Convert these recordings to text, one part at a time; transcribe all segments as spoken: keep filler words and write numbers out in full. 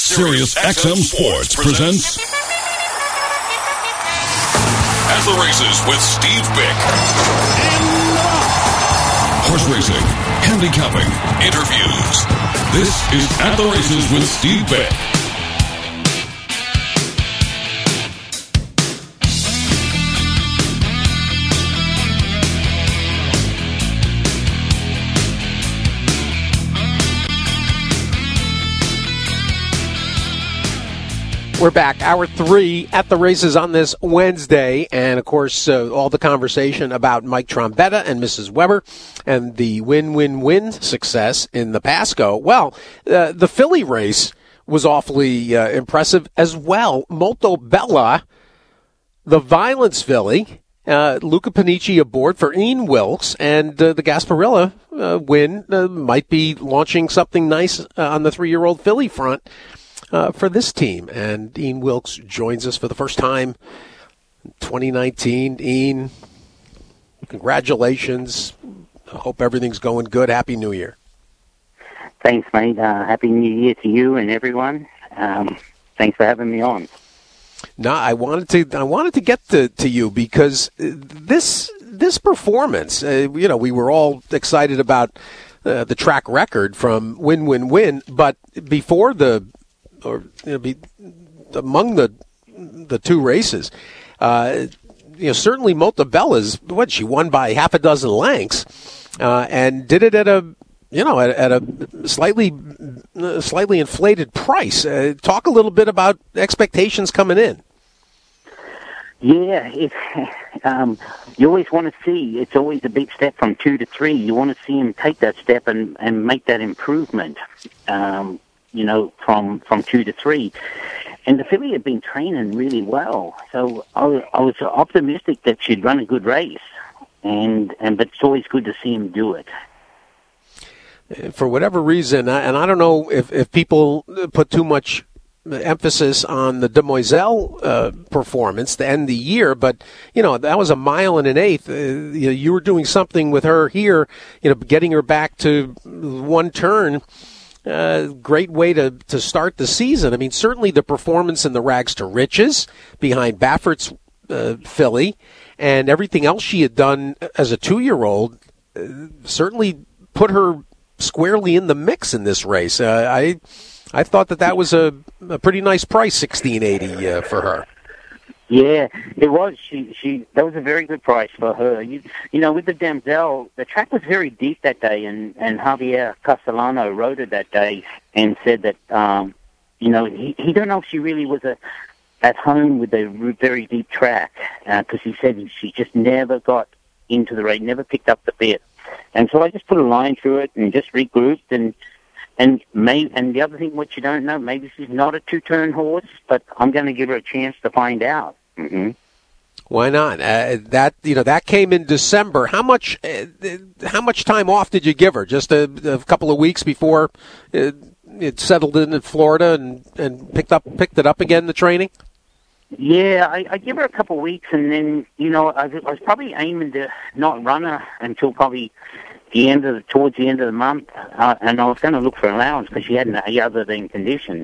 Sirius X M Sports presents At the Races with Steve Bick. Horse racing, handicapping, interviews. This is At the Races with Steve Bick. We're back, hour three at the races on this Wednesday, and of course, uh, all the conversation about Mike Trombetta and Missus Weber and the win-win-win success in the Pasco. Well, uh, the Philly race was awfully uh, impressive as well. Molto Bella, the Violence Filly, uh, Luca Panici aboard for Ian Wilkes, and uh, the Gasparilla uh, win uh, might be launching something nice uh, on the three-year-old filly front. Uh, for this team. And Ian Wilkes joins us for the first time in twenty nineteen. Ian, congratulations. I hope everything's going good. Happy New Year. Thanks, mate. Uh, Happy New Year to you and everyone. Um, thanks for having me on. No, I wanted to. I wanted to get to, to you because this this performance. Uh, you know, we were all excited about uh, the track record from Win Win Win, but before the or you know, be among the the two races, uh, you know, certainly Molto Bella's, what, she won by half a dozen lengths, uh, and did it at a, you know, at, at a slightly uh, slightly inflated price. Uh, talk a little bit about expectations coming in. Yeah, it's, um, you always want to see, it's always a big step from two to three. You want to see him take that step and, and make that improvement. Um, you know, from, from two to three. And the filly had been training really well. So I, I was optimistic that she'd run a good race. And, and but it's always good to see him do it. For whatever reason, and I don't know if, if people put too much emphasis on the Demoiselle uh, performance to end the year, but, you know, that was a mile and an eighth. Uh, you know, you were doing something with her here, you know, getting her back to one turn. Uh, great way to, to start the season. I mean, certainly the performance in the Rags to Riches behind Baffert's uh, filly and everything else she had done as a two-year-old uh, certainly put her squarely in the mix in this race. Uh, I I thought that that was a, a pretty nice price, sixteen eighty uh, for her. Yeah, it was. She, she, that was a very good price for her. You, you know, with the Damsel, the track was very deep that day, and, and Javier Castellano rode it that day and said that, um, you know, he, he don't know if she really was a, at home with a very deep track, because uh, he said she just never got into the race, never picked up the bit. And so I just put a line through it and just regrouped, and and may, and the other thing, what you don't know, maybe she's not a two-turn horse, but I'm going to give her a chance to find out. Mm-hmm. Why not? Uh, that you know that came in December. How much? Uh, how much time off did you give her? Just a, a couple of weeks before it, it settled in in Florida and, and picked up picked it up again in the training. Yeah, I, I give her a couple of weeks, and then you know I, I was probably aiming to not run her until probably the end of the, towards the end of the month, uh, and I was going to look for allowance because she hadn't other than condition.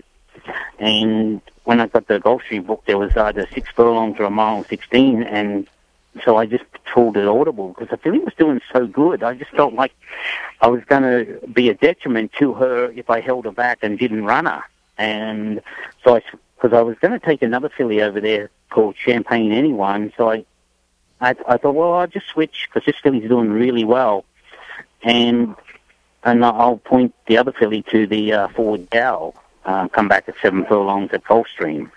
And when I got the Gulfstream book, there was either six furlongs or a mile and sixteen, and so I just told it audible because the filly was doing so good. I just felt like I was going to be a detriment to her if I held her back and didn't run her. And so I, because I was going to take another filly over there called Champagne Anyone, so I, I, I thought, well, I'll just switch because this filly's doing really well, and and I'll point the other filly to the uh, Forward Gal. Uh, come back at seven furlongs at Gulfstream.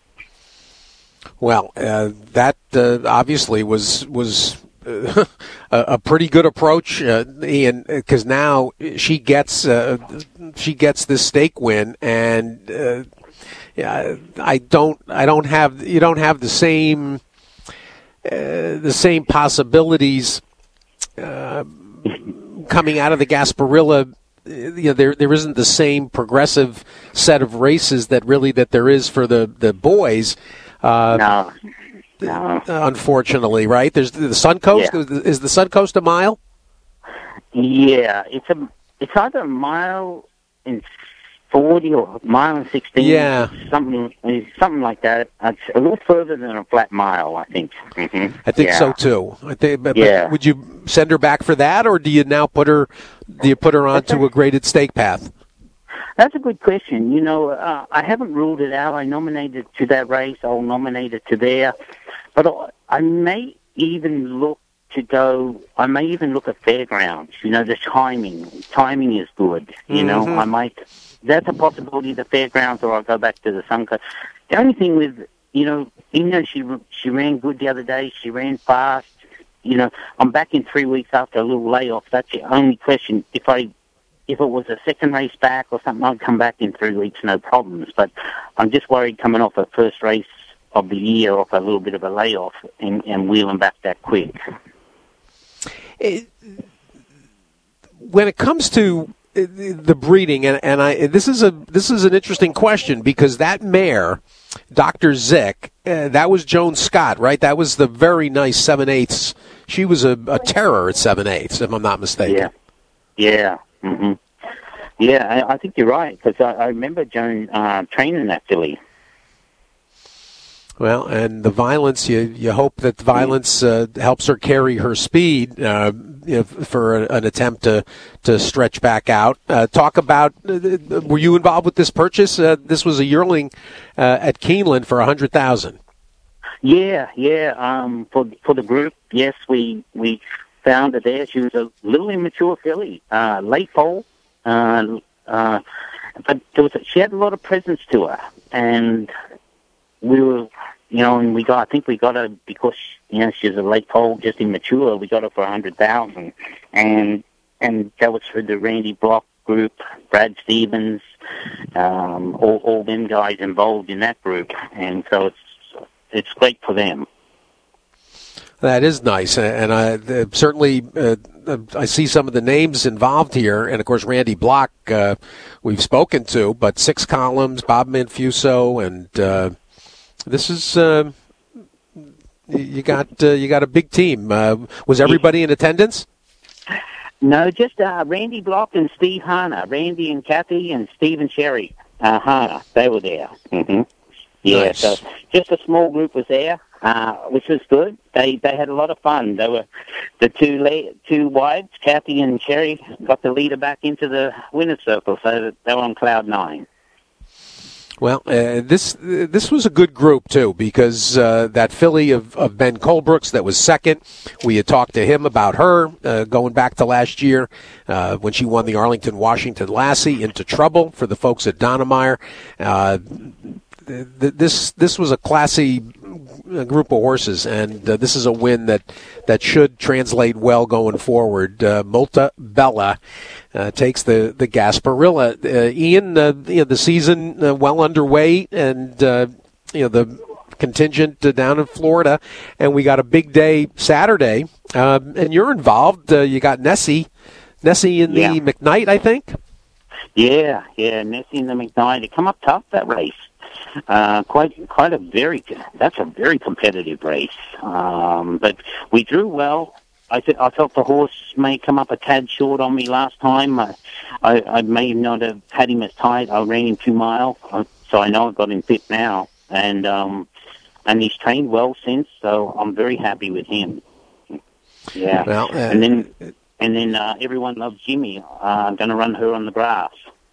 Well, uh, that uh, obviously was was uh, a, a pretty good approach, uh, Ian, because now she gets uh, she gets this stake win, and uh, yeah, I don't I don't have you don't have the same uh, the same possibilities uh, coming out of the Gasparilla. You know, there there isn't the same progressive set of races that really that there is for the the boys. Uh, no, no. Unfortunately, right? There's the Suncoast. Yeah. Is the Suncoast a mile? Yeah, it's a it's either a mile and forty or mile and sixteen. Yeah. Something, something like that. It's a little further than a flat mile, I think. Mm-hmm. I think yeah. so too. I think, but, yeah. but would you send her back for that, or do you now put her? Do you put her onto a graded stake path? That's a good question. You know, uh, I haven't ruled it out. I nominated to that race. I'll nominate it to there, but I may even look to go. I may even look at fairgrounds. You know, the timing. Timing is good. You mm-hmm. know, I might. That's a possibility. The fairgrounds, or I'll go back to the Suncoast. The only thing with, you know, even though she she ran good the other day, she ran fast. You know, I'm back in three weeks after a little layoff. That's the only question. If I if it was a second race back or something, I'd come back in three weeks, no problems. But I'm just worried coming off a first race of the year, off a little bit of a layoff, and, and wheeling back that quick. It, when it comes to the breeding, and, and I this is a this is an interesting question, because that mare, Doctor Zick, uh, that was Joan Scott, right? That was the very nice seven eighths. She was a, a terror at seven eighths, if I'm not mistaken. Yeah, yeah, mm-hmm. yeah. I, I think you're right, because I, I remember Joan uh, training that filly. Well, and the violence, you you hope that the violence uh, helps her carry her speed uh, you know, for a, an attempt to, to stretch back out. Uh, talk about, uh, were you involved with this purchase? Uh, this was a yearling uh, at Keeneland for one hundred thousand dollars. Yeah, yeah. Um, for for the group, yes, we we found her there. She was a little immature filly, uh, late foal, uh, uh, but there was a, she had a lot of presence to her, and we were, you know, and we got, I think we got her because, you know, she's a late foal, just immature. We got her for a hundred thousand, and and that was for the Randy Block group, Brad Stevens, um, all all them guys involved in that group, and so it's it's great for them. That is nice, and I uh, certainly uh, I see some of the names involved here, and of course Randy Block uh, we've spoken to, but Six Columns, Bob Manfuso, and uh, this is uh, you got uh, you got a big team. Uh, was everybody in attendance? No, just uh, Randy Block and Steve Hanna, Randy and Kathy and Steve and Sherry uh, Hanna. They were there. Mm-hmm. Yeah, nice. So just a small group was there, uh, which was good. They they had a lot of fun. They were the two la- two wides, Kathy and Sherry, got the leader back into the winner's circle, so they were on cloud nine. Well, uh, this uh, this was a good group, too, because uh, that filly of, of Ben Colbrooks that was second, we had talked to him about her uh, going back to last year uh, when she won the Arlington Washington Lassie, Into Trouble for the folks at Donnemeyer. Uh, th- this this was a classy group of horses, and uh, this is a win that, that should translate well going forward. Uh, Molta Bella uh, takes the, the Gasparilla. Uh, Ian, uh, you know, the season uh, well underway, and uh, you know the contingent uh, down in Florida, and we got a big day Saturday, uh, and you're involved. Uh, you got Nessie, Nessie in the yeah. McKnight, I think? Yeah, yeah, Nessie in the McKnight. It come up tough, that race. Uh, quite, quite a very, that's a very competitive race. Um, but we drew well. I th- I felt the horse may come up a tad short on me last time. I, I, I may not have had him as tight. I ran him two mile, uh, so I know I've got him fit now. And, um, and he's trained well since, so I'm very happy with him. Yeah. Well, uh, and then, and then, uh, Everyone Loves Jimmy. Uh, I'm going to run her on the grass.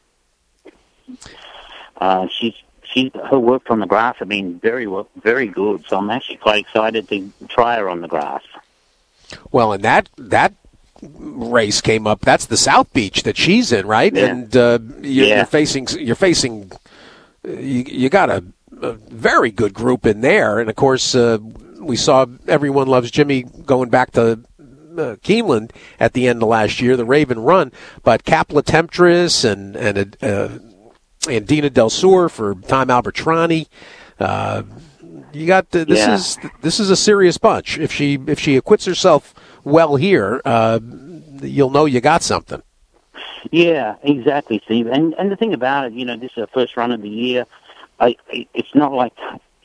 Uh, she's, She, her work on the grass have been very, very good, so I'm actually quite excited to try her on the grass. Well, and that that race came up. That's the South Beach that she's in, right? Yeah. And uh, you're, yeah. you're facing you're facing you, you got a, a very good group in there, and of course uh, we saw Everyone Loves Jimmy going back to uh, Keeneland at the end of last year, the Raven Run, but Capla Temptress and and. Uh, And Dina Del Sur for Time Albertrani. Uh, you got uh, this yeah. is this is a serious bunch. If she if she acquits herself well here, uh, you'll know you got something. Yeah, exactly, Steve. And and the thing about it, you know, this is the first run of the year. I, it's not like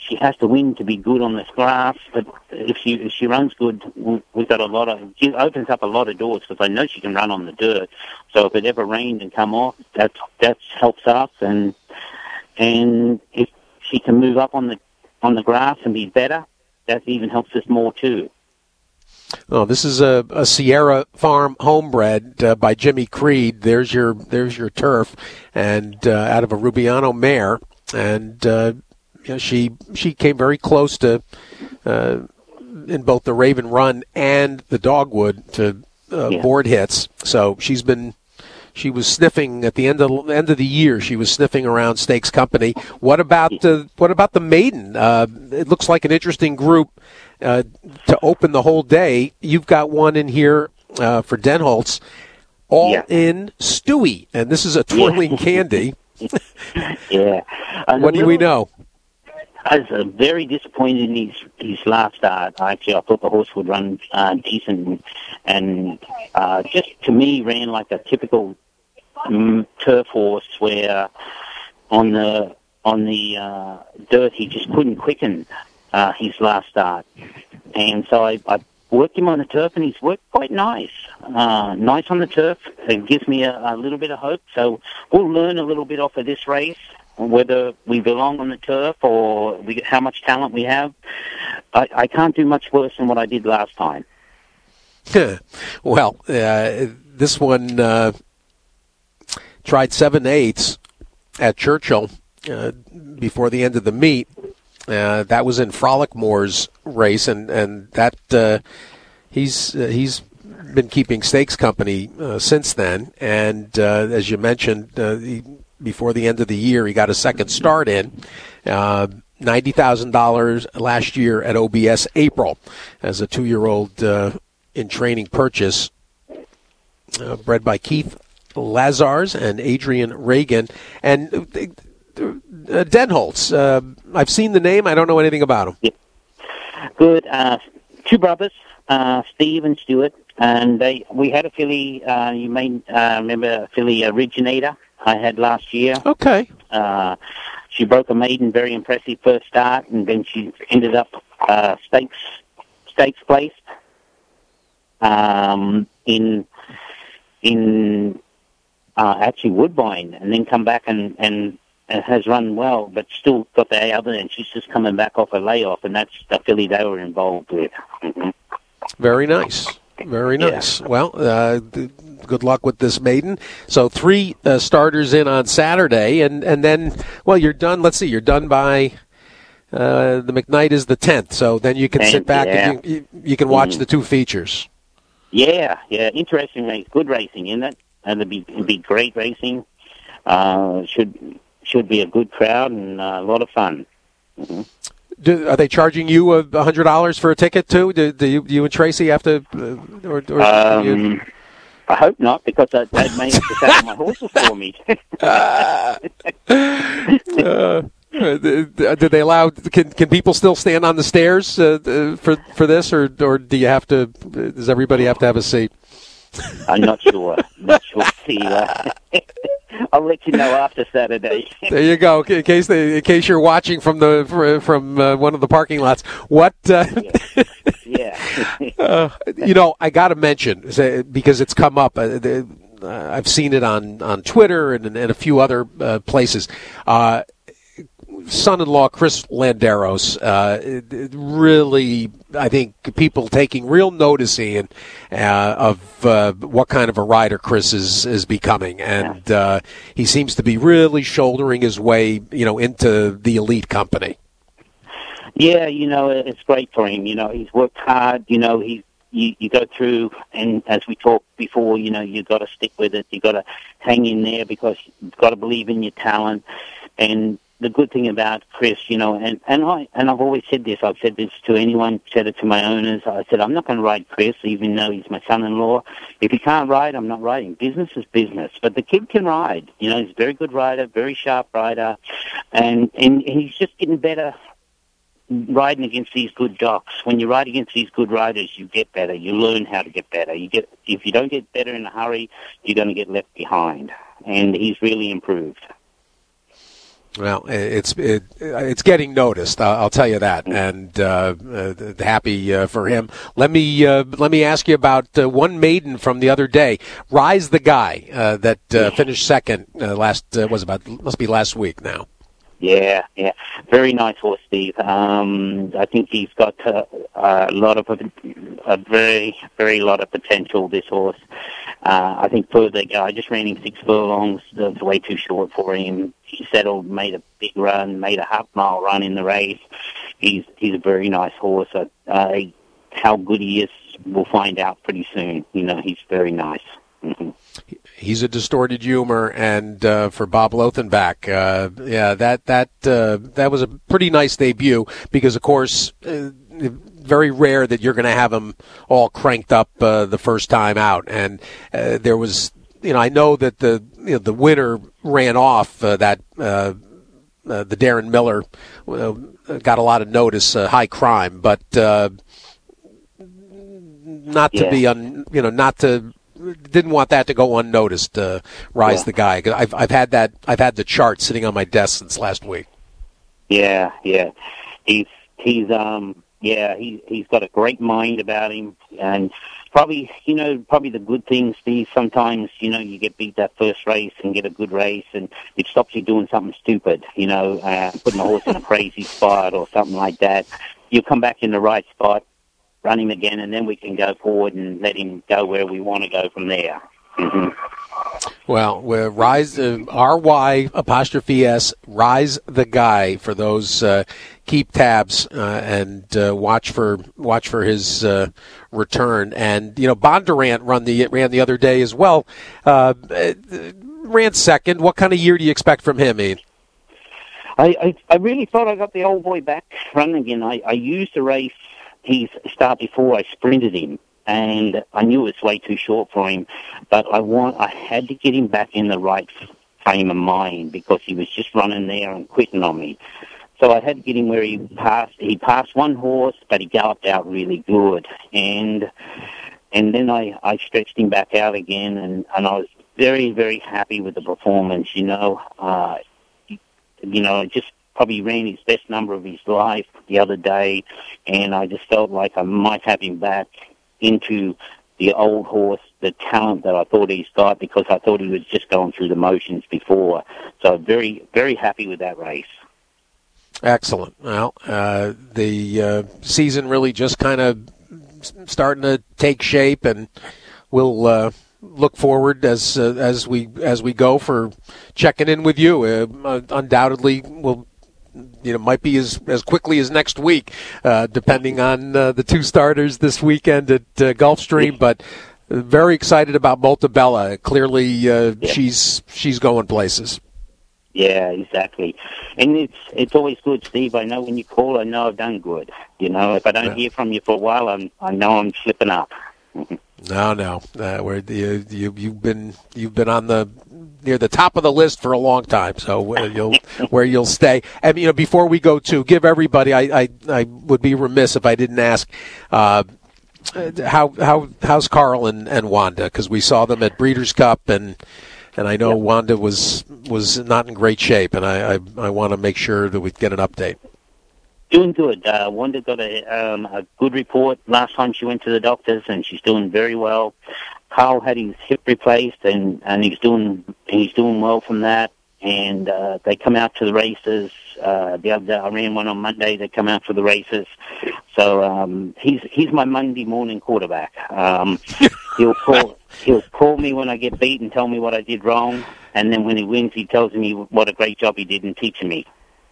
she has to win to be good on this grass, but if she if she runs good, we've got a lot of, she opens up a lot of doors because I know she can run on the dirt. So if it ever rained and come off, that that helps us, and and if she can move up on the on the grass and be better, that even helps us more too. Oh, this is a, a Sierra Farm homebred uh, by Jimmy Creed. There's your there's your turf, and uh, out of a Rubiano mare, and uh, you know, she she came very close to uh, in both the Raven Run and the Dogwood to uh, yeah. board hits. So she's been she was sniffing at the end of end of the year. She was sniffing around Stakes Company. What about uh, what about the maiden? Uh, it looks like an interesting group. Uh, to open the whole day, you've got one in here uh, for Denholtz, all yeah. in Stewie, and this is a twirling yeah. candy. yeah. And what do we know? I was uh, very disappointed in his, his last start. Actually, I thought the horse would run uh, decent, and uh, just to me ran like a typical um, turf horse, where on the on the uh, dirt he just couldn't quicken. Uh, his last start. And so I, I worked him on the turf, and he's worked quite nice. Uh, nice on the turf. It gives me a, a little bit of hope. So we'll learn a little bit off of this race, whether we belong on the turf or we, how much talent we have. I, I can't do much worse than what I did last time. Well, uh, this one uh, tried seven eighths at Churchill uh, before the end of the meet. Uh, that was in Frolic Moore's race, and and that uh, he's uh, he's been keeping Stakes Company uh, since then. And uh, as you mentioned, uh, he, before the end of the year, he got a second start in. Uh, ninety thousand dollars last year at O B S April as a two-year-old uh, in training purchase, uh, bred by Keith Lazars and Adrian Reagan. And uh, Uh, Denholtz, uh, I've seen the name. I don't know anything about him. Yeah. Good. Uh, two brothers, uh, Steve and Stuart, and they. We had a filly. Uh, you may uh, remember a filly Originator I had last year. Okay. Uh, she broke a maiden, very impressive first start, and then she ended up uh, stakes stakes placed um, in in uh, actually Woodbine, and then come back and and. And has run well, but still got the other end. She's just coming back off a layoff, and that's the filly they were involved with. Mm-hmm. Very nice. Very nice. Yeah. Well, uh, th- good luck with this maiden. So three uh, starters in on Saturday, and, and then, well, you're done. Let's see, you're done by uh, the McKnight is the tenth, so then you can and, sit back yeah. and you, you, you can watch mm-hmm. the two features. Yeah, yeah, interesting race. Good racing, isn't it? And it'd be, it'd be great racing. Uh, should... Should be a good crowd and uh, a lot of fun. Mm-hmm. Do, are they charging you a hundred dollars for a ticket too? Do, do you, you and Tracy have to? Uh, or, or um, you... I hope not, because they may have to saddle my horses for me. uh, uh, do they allow? Can can people still stand on the stairs uh, for for this, or or do you have to? Does everybody have to have a seat? I'm not sure. Not sure. See, uh, I'll let you know after Saturday. There you go. In case they, in case you're watching from the from uh, one of the parking lots. What? Uh, yeah. yeah. uh, you know, I got to mention because it's come up. Uh, the, uh, I've seen it on, on Twitter and, and a few other uh, places. Uh, son-in-law Chris Landeros, uh, really, I think people taking real notice, Ian, uh, of uh, what kind of a rider Chris is, is becoming, and uh, he seems to be really shouldering his way, you know, into the elite company. Yeah, you know, it's great for him. You know, he's worked hard. You know, he you, you go through, and as we talked before, you know, you got to stick with it. You got to hang in there because you've got to believe in your talent. And the good thing about Chris, you know, and, and I and I've always said this. I've said this to anyone, said it to my owners. I said I'm not going to ride Chris, even though he's my son-in-law. If he can't ride, I'm not riding. Business is business. But the kid can ride. You know, he's a very good rider, very sharp rider, and and he's just getting better riding against these good jocks. When you ride against these good riders, you get better. You learn how to get better. You get if you don't get better in a hurry, you're going to get left behind. And he's really improved. Well, it's it, it's getting noticed. I'll, I'll tell you that, and uh, uh, happy uh, for him. Let me uh, let me ask you about uh, one maiden from the other day. Rise the Guy uh, that uh, finished second uh, last uh, was about must be last week now. Yeah, yeah, very nice horse, Steve. Um, I think he's got uh, a lot of a very very lot of potential. This horse. Uh, I think further go. I just ran him six furlongs. It's way too short for him. He settled, made a big run, made a half mile run in the race. He's he's a very nice horse. Uh, uh, how good he is, we'll find out pretty soon. You know, he's very nice. Mm-hmm. He's a distorted humor, and uh, for Bob Lothenbach, uh, yeah, that that uh, that was a pretty nice debut because, of course. Uh, very rare that you're going to have them all cranked up uh, the first time out. And uh, there was, you know, I know that the you know, the winner ran off uh, that uh, uh, the Darren Miller uh, got a lot of notice, uh, High Crime, but uh, not to yeah. be un, you know, not to didn't want that to go unnoticed. Uh, Rise yeah. the Guy. I've I've had that I've had the chart sitting on my desk since last week. Yeah, yeah, he's he's um. Yeah, he, he's got a great mind about him, and probably, you know, probably the good thing, Steve, sometimes, you know, you get beat that first race and get a good race, and it stops you doing something stupid, you know, uh, putting a horse in a crazy spot or something like that. You come back in the right spot, run him again, and then we can go forward and let him go where we want to go from there. Mm-hmm. Well, we're Rise, uh, R Y apostrophe S, Rise the Guy for those. Uh, keep tabs uh, and uh, watch for watch for his uh, return. And you know, Bondurant run the ran the other day as well. Uh, ran second. What kind of year do you expect from him, Ian? I, I I really thought I got the old boy back running again. I, I used the race his start before I sprinted him. And I knew it was way too short for him, but I want I had to get him back in the right frame of mind because he was just running there and quitting on me. So I had to get him where he passed. He passed one horse, but he galloped out really good, and and then I, I stretched him back out again, and, and I was very very happy with the performance. You know, uh, you know, just probably ran his best number of his life the other day, and I just felt like I might have him back into the old horse, the talent that I thought he's got, because I thought he was just going through the motions before. So very, very happy with that race. Excellent. Well, uh, the uh, season really just kind of starting to take shape, and we'll uh, look forward as uh, as we as we go for checking in with you. Uh, undoubtedly, we'll. You know, might be as as quickly as next week, uh, depending on uh, the two starters this weekend at uh, Gulfstream. But uh, very excited about Multabella. Clearly, uh, yeah. she's she's going places. Yeah, exactly. And it's it's always good, Steve. I know when you call, I know I've done good. You know, if I don't yeah. hear from you for a while, I'm I know I'm slipping up. No, no. Uh, where you, you you've been you've been on the near the top of the list for a long time, so uh, you'll where you'll stay. And you know, before we go to give everybody, I I, I would be remiss if I didn't ask uh, how how how's Carl and, and Wanda, because we saw them at Breeders' Cup, and and I know yep. Wanda was was not in great shape, and I I, I want to make sure that we get an update. Doing good. Uh, Wanda got a, um, a good report last time she went to the doctors, and she's doing very well. Carl had his hip replaced, and, and he's doing he's doing well from that. And uh, they come out to the races. Uh, the other day, I ran one on Monday. They come out for the races. So um, he's he's my Monday morning quarterback. Um, he'll call he'll call me when I get beat and tell me what I did wrong, and then when he wins, he tells me what a great job he did in teaching me.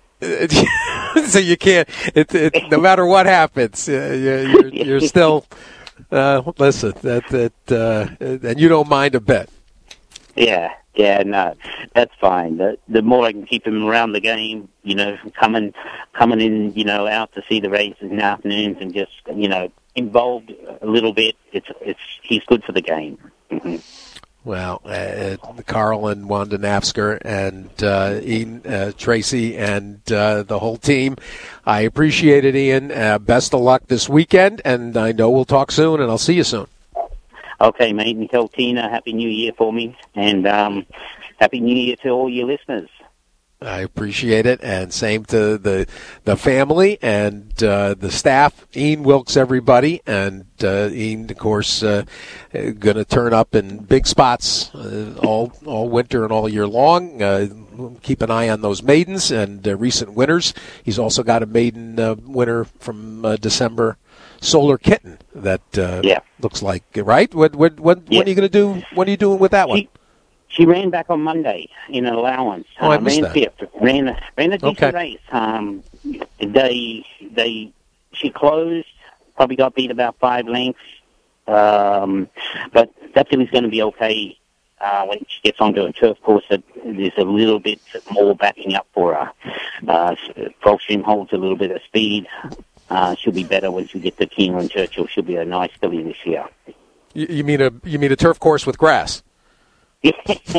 So you can't. It, it, no matter what happens, uh, you're, you're still. Uh, listen, that that, uh, and you don't mind a bit. Yeah, yeah, no, that's fine. The the more I can keep him around the game, you know, coming coming in, you know, out to see the races in the afternoons and just, you know, involved a little bit. It's it's he's good for the game. Mm-hmm. Well, uh, Carl and Wanda Nafsker and uh, Ian, uh, Tracy and uh, the whole team, I appreciate it, Ian. Uh, best of luck this weekend, and I know we'll talk soon, and I'll see you soon. Okay, mate, and tell Tina Happy New Year for me, and um, Happy New Year to all your listeners. I appreciate it, and same to the the family and uh, the staff. Ian Wilkes, everybody, and uh, Ian, of course, uh, going to turn up in big spots uh, all all winter and all year long. Uh, keep an eye on those maidens and uh, recent winners. He's also got a maiden uh, winner from uh, December, Solar Kitten. That uh, yeah. looks like right. What what what yeah. When are you going to do? What are you doing with that one? She, She ran back on Monday in an allowance. Oh, I uh, missed ran that. fifth. Ran a, ran a decent Okay. race. Um, they they she closed. Probably got beat about five lengths. Um, but that was going to be okay uh, when she gets onto a turf course. That there's a little bit more backing up for her. Uh, Gulfstream holds a little bit of speed. Uh, she'll be better when she gets to Keeneland Churchill. She'll be a nice filly this year. You, you mean a you mean a turf course with grass? I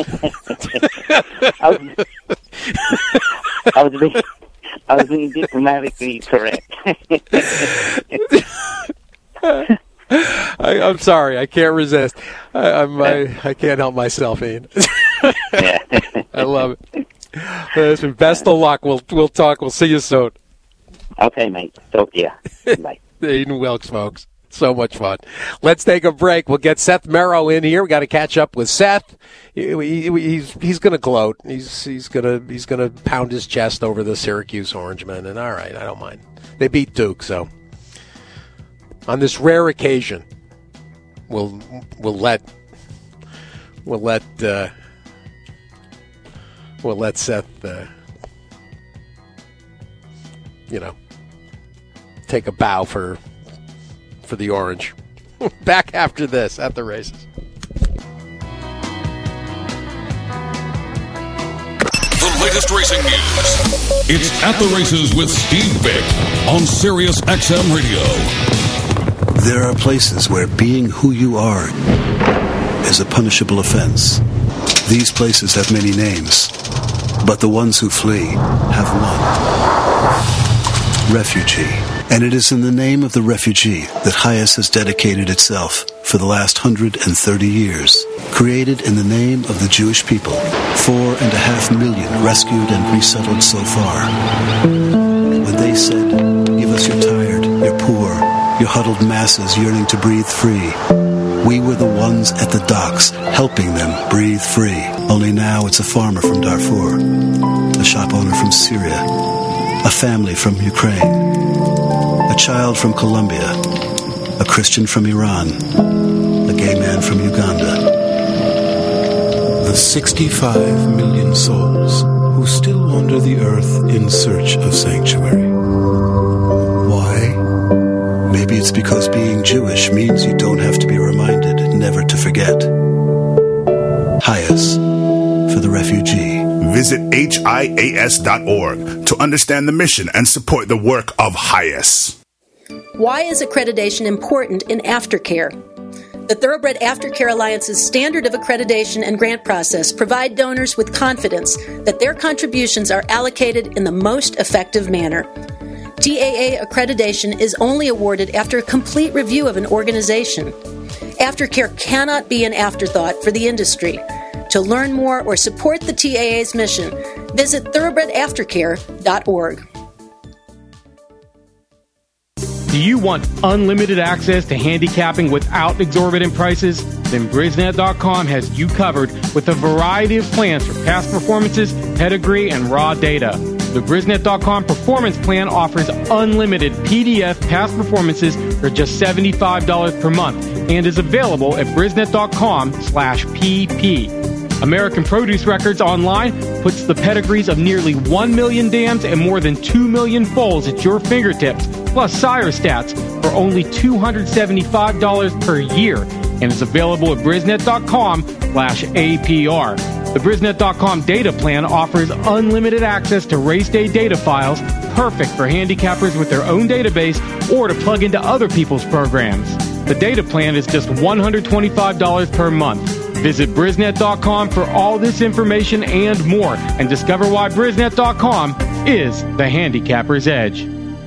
was, I was being, I was being diplomatically correct. I, I'm sorry, I can't resist. I, I'm, I, I can't help myself, Ian. I love it. Listen, best of luck. We'll we'll talk. We'll see you soon. Okay, mate. Talk to you. Bye. Ian Wilkes, folks. So much fun. Let's take a break. We'll get Seth Merrow in here. We got to catch up with Seth. He, he, he's he's going to gloat. He's he's going to he's going to pound his chest over the Syracuse Orangemen. And all right, I don't mind. They beat Duke, so on this rare occasion, we'll we'll let we'll let uh, we'll let Seth uh, you know take a bow for. for the Orange. Back after this at the races. The latest racing news. It's At the Races with Steve Vick on Sirius X M Radio. There are places where being who you are is a punishable offense. These places have many names, but the ones who flee have one. Refugee. And it is in the name of the refugee that Hayas has dedicated itself for the last one hundred thirty years. Created in the name of the Jewish people, four and a half million rescued and resettled so far. When they said, give us your tired, your poor, your huddled masses yearning to breathe free, we were the ones at the docks helping them breathe free. Only now it's a farmer from Darfur, a shop owner from Syria, a family from Ukraine, a child from Colombia, a Christian from Iran, a gay man from Uganda. The sixty-five million souls who still wander the earth in search of sanctuary. Why? Maybe it's because being Jewish means you don't have to be reminded never to forget. Hayas, for the refugee. Visit H I A S dot org to understand the mission and support the work of Hayas. Why is accreditation important in aftercare? The Thoroughbred Aftercare Alliance's standard of accreditation and grant process provide donors with confidence that their contributions are allocated in the most effective manner. T A A accreditation is only awarded after a complete review of an organization. Aftercare cannot be an afterthought for the industry. To learn more or support the T A A's mission, visit thoroughbred aftercare dot org. Do you want unlimited access to handicapping without exorbitant prices? Then Brisnet dot com has you covered with a variety of plans for past performances, pedigree, and raw data. The Brisnet dot com Performance Plan offers unlimited P D F past performances for just seventy-five dollars per month and is available at Brisnet dot com slash P P. American Produce Records Online puts the pedigrees of nearly one million dams and more than two million foals at your fingertips, plus sire stats for only two hundred seventy-five dollars per year, and is available at Brisnet dot com slash A P R. The Brisnet dot com data plan offers unlimited access to race day data files, perfect for handicappers with their own database or to plug into other people's programs. The data plan is just one hundred twenty-five dollars per month. Visit Brisnet dot com for all this information and more, and discover why Brisnet dot com is the handicapper's edge.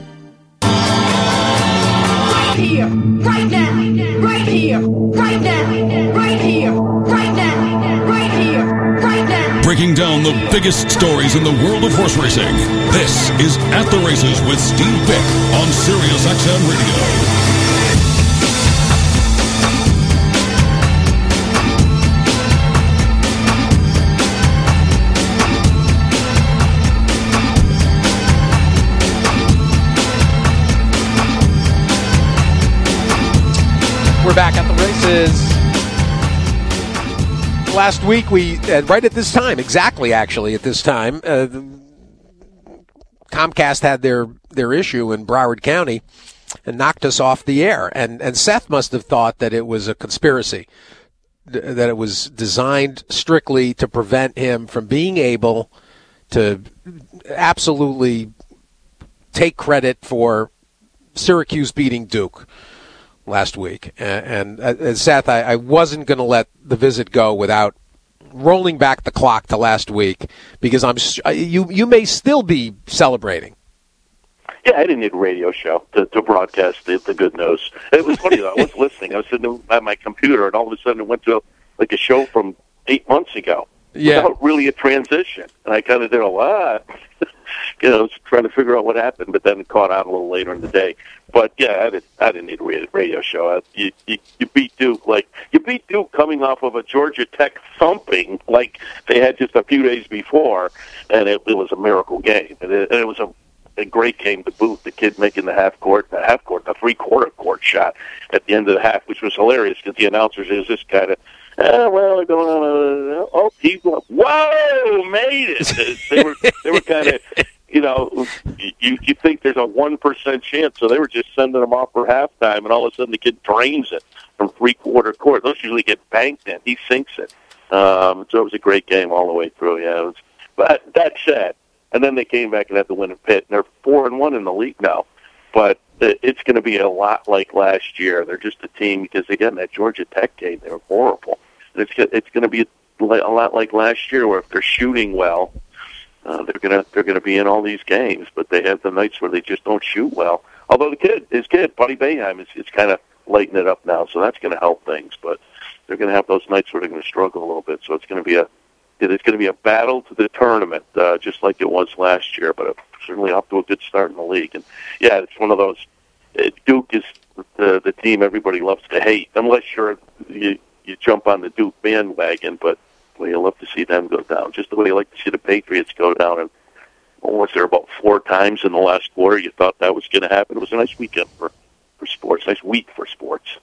Right here, right now, right here, right now, right here, right now, right here, right now. Breaking breaking down the biggest stories in the world of horse racing. This is At the Races with Steve Bick on Sirius X M Radio. We're back at the races. Last week, we uh, right at this time, exactly actually at this time, uh, Comcast had their, their issue in Broward County and knocked us off the air. And, and Seth must have thought that it was a conspiracy, that it was designed strictly to prevent him from being able to absolutely take credit for Syracuse beating Duke last week. And, and, and Seth, I, I wasn't going to let the visit go without rolling back the clock to last week, because I'm you you may still be celebrating. Yeah, I didn't need a radio show to, to broadcast the, the good news. It was funny, though. I was listening. I was sitting at my computer, and all of a sudden it went to like a show from eight months ago. Yeah. Without really a transition. And I kind of did a lot. You know, I was trying to figure out what happened, but then it caught on a little later in the day. But, yeah, I didn't, I didn't need a radio show. I, you, you, you beat Duke, like, you beat Duke coming off of a Georgia Tech thumping like they had just a few days before, and it, it was a miracle game. And it, and it was a, a great game to boot. The kid making the half court, the half court, the three-quarter court shot at the end of the half, which was hilarious because the announcers is this kind of, Uh, well, they're going on a, oh, he's going, whoa, made it. They were, they were kind of, you know, you, you think there's a one percent chance, so they were just sending them off for halftime, and all of a sudden the kid drains it from three-quarter court. Those usually get banked in. He sinks it. Um, so it was a great game all the way through, yeah. It was, but that said, and then they came back and had to win a Pitt, and they're four and one in the league now. But it's going to be a lot like last year. They're just a team because, again, that Georgia Tech game, they were horrible. And it's it's going to be a lot like last year, where if they're shooting well, uh, they're going to they're going to be in all these games. But they have the nights where they just don't shoot well. Although the kid, his kid, Buddy Boeheim, is is kind of lighting it up now, so that's going to help things. But they're going to have those nights where they're going to struggle a little bit. So it's going to be a it's going to be a battle to the tournament, uh, just like it was last year. But certainly off to a good start in the league. And yeah, it's one of those. Uh, Duke is the the team everybody loves to hate, unless you're you. You jump on the Duke bandwagon, but well, you love to see them go down. Just the way you like to see the Patriots go down. And oh, was there about four times in the last quarter you thought that was going to happen? It was a nice weekend for, for sports, nice week for sports.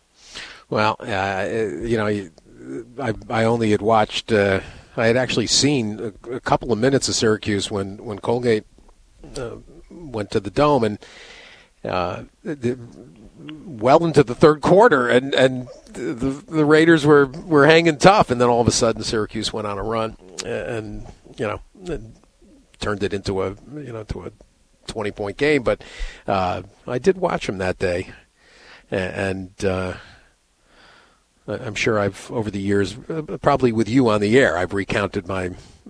Well, uh, you know, I I only had watched, uh, I had actually seen a, a couple of minutes of Syracuse when, when Colgate uh, went to the Dome, and uh, the, well into the third quarter, and, and the the Raiders were, were hanging tough, and then all of a sudden Syracuse went on a run, and you know, and turned it into a you know to a twenty point game. But uh, I did watch them that day, and uh, I'm sure I've over the years, probably with you on the air, I've recounted my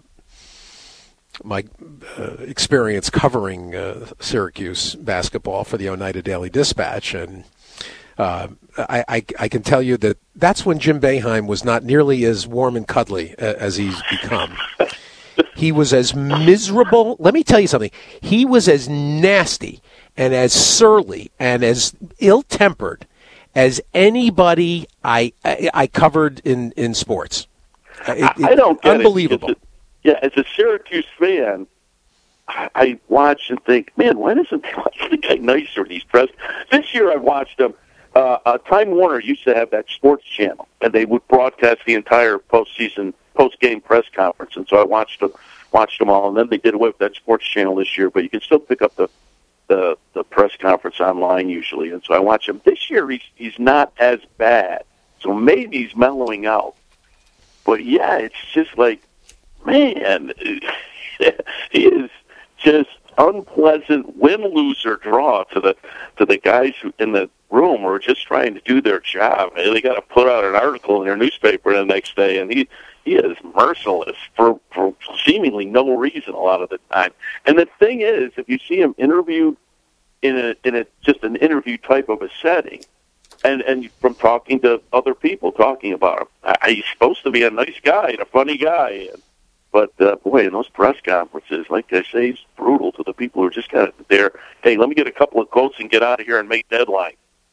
my uh, experience covering uh, Syracuse basketball for the Oneida Daily Dispatch, and uh, I, I, I can tell you that that's when Jim Boeheim was not nearly as warm and cuddly uh, as he's become. He was as miserable. Let me tell you something. He was as nasty and as surly and as ill-tempered as anybody I I, I covered in, in sports. It, I, I don't get unbelievable. It. Yeah, as a Syracuse fan, I, I watch and think, man, why doesn't the guy nicer in these press? This year I watched him. Uh, uh, Time Warner used to have that sports channel, and they would broadcast the entire postseason, post-game press conference. And so I watched them, watched them all, and then they did away with that sports channel this year. But you can still pick up the the, the press conference online usually. And so I watch him. This year he's he's not as bad, so maybe he's mellowing out. But yeah, it's just like, man, he is just unpleasant win, lose, or draw to the to the guys who, in the room who are just trying to do their job. They got to put out an article in their newspaper the next day, and he he is merciless for, for seemingly no reason a lot of the time. And the thing is, if you see him interviewed in a in a just an interview type of a setting, and and from talking to other people talking about him, I, he's supposed to be a nice guy and a funny guy. And, But, uh, boy, in those press conferences, like I say, he's brutal to the people who are just kind of there. Hey, let me get a couple of quotes and get out of here and make deadline.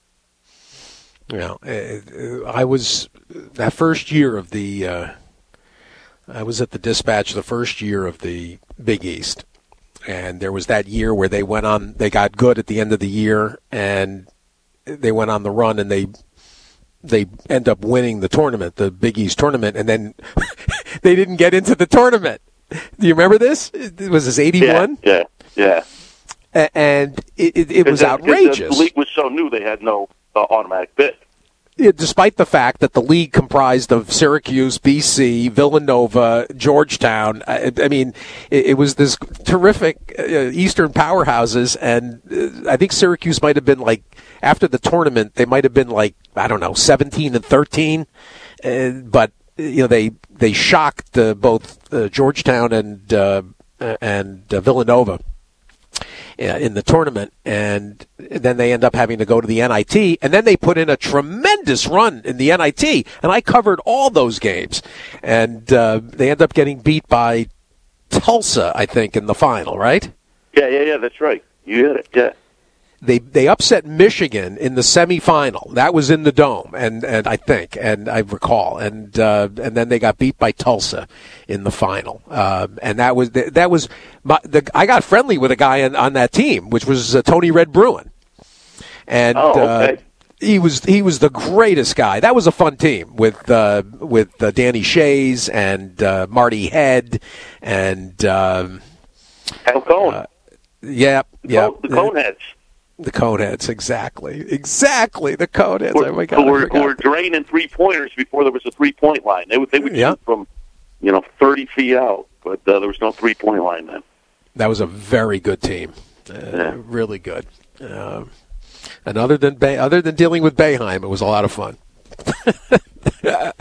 Yeah, uh, I was that first year of the. Uh, I was at the Dispatch the first year of the Big East, and there was that year where they went on. They got good at the end of the year, and they went on the run, and they they end up winning the tournament, the Big East tournament, and then they didn't get into the tournament. Do you remember this? It was this eighty-one? Yeah, yeah. yeah. And it, it, it was the, outrageous. The league was so new; they had no uh, automatic bid. It, despite the fact that the league comprised of Syracuse, B C, Villanova, Georgetown, I, I mean, it, it was this terrific uh, Eastern powerhouses, and uh, I think Syracuse might have been like, after the tournament, they might have been like, I don't know, seventeen and thirteen, uh, but you know they they shocked uh, both uh, Georgetown and uh, and uh, Villanova in the tournament, and then they end up having to go to the N I T, and then they put in a tremendous run in the N I T, and I covered all those games, and uh, they end up getting beat by Tulsa, I think, in the final, right? Yeah, yeah, yeah, that's right. You hit it, yeah. They they upset Michigan in the semifinal. That was in the Dome, and, and I think, and I recall, and uh, and then they got beat by Tulsa in the final, uh, and that was that was my, the I got friendly with a guy on, on that team, which was uh, Tony Red Bruin, and oh, okay. uh, he was he was the greatest guy. That was a fun team with uh, with uh, Danny Shays and uh, Marty Head and um, Al Cohn. Uh, yeah, the yeah, Cone, the Coneheads. The Coneheads, exactly, exactly. The Coneheads. Who, oh my God, who were, who were draining three pointers before there was a three point line. They would they would yeah. shoot from, you know, thirty feet out, but uh, there was no three point line then. That was a very good team, uh, yeah. really good. Uh, and other than Bay, other than dealing with Boeheim, it was a lot of fun. uh,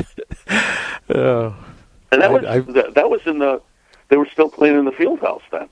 and that I, was I, that, that was in the. They were still playing in the field house then,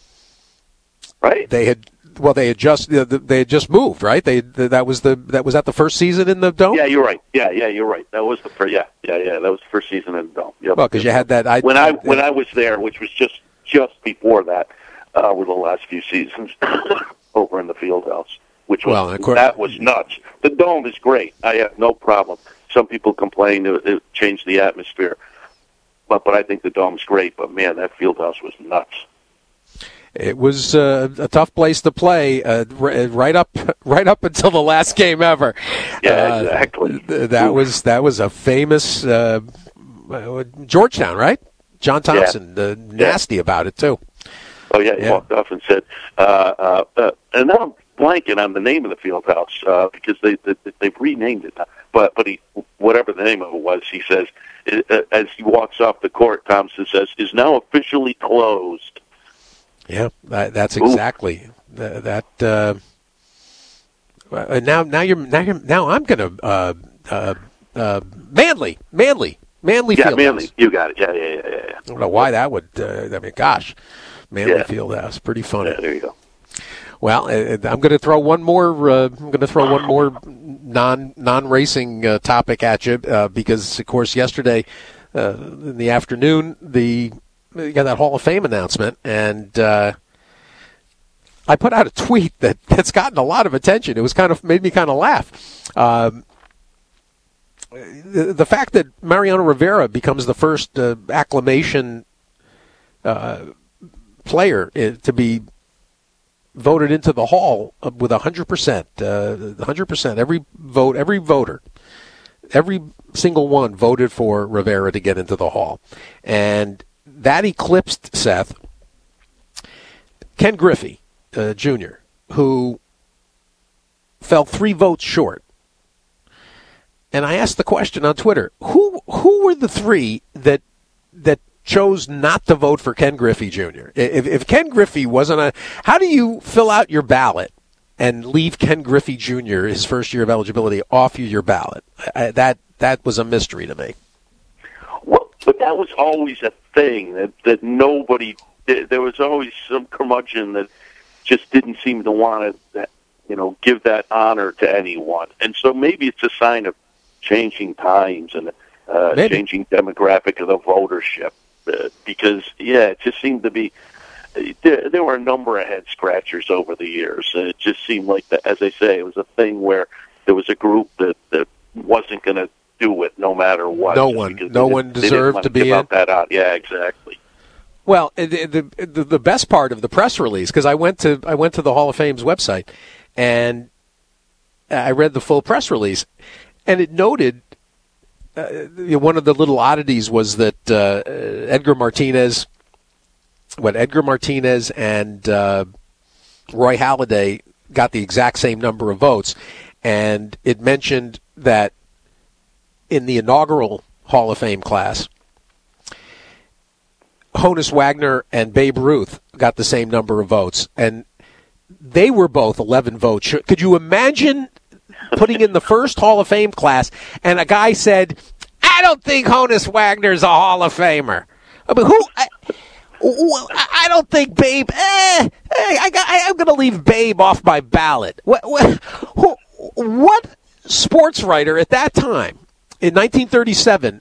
right? They had. Well, they had just they had just moved, right? They that was the that was that the first season in the Dome. Yeah, you're right. Yeah, yeah, you're right. That was the first. Yeah, yeah, yeah. That was the first season in the Dome. Yep. Well, because you had that. I, when I when I was there, which was just just before that, uh, were the last few seasons over in the field house, which was well, of course, that was nuts. The Dome is great. I have no problem. Some people complain it, it changed the atmosphere, but but I think the Dome's great. But man, that field house was nuts. It was uh, a tough place to play, uh, right up, right up until the last game ever. Yeah, exactly. Uh, that Oof. was that was a famous uh, Georgetown, right? John Thompson, yeah. uh, nasty yeah. about it too. Oh yeah, he yeah. walked off and said, uh, uh, uh, and now I'm blanking on the name of the field house uh, because they, they they've renamed it. But but he, whatever the name of it was, he says as he walks off the court, Thompson says, is now officially closed. Yeah, that, that's exactly Ooh. that. Uh, now, now you're now you're now I'm gonna uh, uh, uh, Manly, Manly, Manly yeah, Fieldhouse. Manly, you got it. Yeah, yeah, yeah, yeah. yeah. I don't know why that would. Uh, I mean, gosh, Manly yeah. Fieldhouse, pretty funny. Yeah, there you go. Well, uh, I'm going to throw one more. Uh, I'm going to throw one more non non racing uh, topic at you uh, because, of course, yesterday uh, in the afternoon the. You got that Hall of Fame announcement, and uh, I put out a tweet that, that's gotten a lot of attention. It was kind of made me kind of laugh. Um, the, the fact that Mariano Rivera becomes the first uh, acclamation uh, player to be voted into the Hall with one hundred percent, uh, one hundred percent, every vote, every voter, every single one voted for Rivera to get into the Hall, and that eclipsed, Seth, Ken Griffey, uh, Junior, who fell three votes short. And I asked the question on Twitter, who who were the three that that chose not to vote for Ken Griffey, Junior? If, if Ken Griffey wasn't a... How do you fill out your ballot and leave Ken Griffey, Junior, his first year of eligibility, off your ballot? I, that that was a mystery to me. Well, but that was always a thing that, that nobody did. There was always some curmudgeon that just didn't seem to want to, you know, give that honor to anyone. And so maybe it's a sign of changing times and uh, changing demographic of the votership. uh, because yeah, it just seemed to be. There, there were a number of head scratchers over the years, and it just seemed like that. As I say, it was a thing where there was a group that, that wasn't going to do it no matter what. No one, no one deserved to be in. That out. Yeah, exactly. Well, the, the the the best part of the press release, because I went to I went to the Hall of Fame's website, and I read the full press release, and it noted uh, you know, one of the little oddities was that uh, Edgar Martinez. What Edgar Martinez and uh, Roy Halladay got the exact same number of votes, and it mentioned that in the inaugural Hall of Fame class, Honus Wagner and Babe Ruth got the same number of votes, and they were both eleven votes. Could you imagine putting in the first Hall of Fame class, and a guy said, "I don't think Honus Wagner's a Hall of Famer." I mean, who? I, I don't think Babe. Eh, I got, I, I'm going to leave Babe off my ballot. What, what, who, what sports writer at that time in nineteen thirty-seven?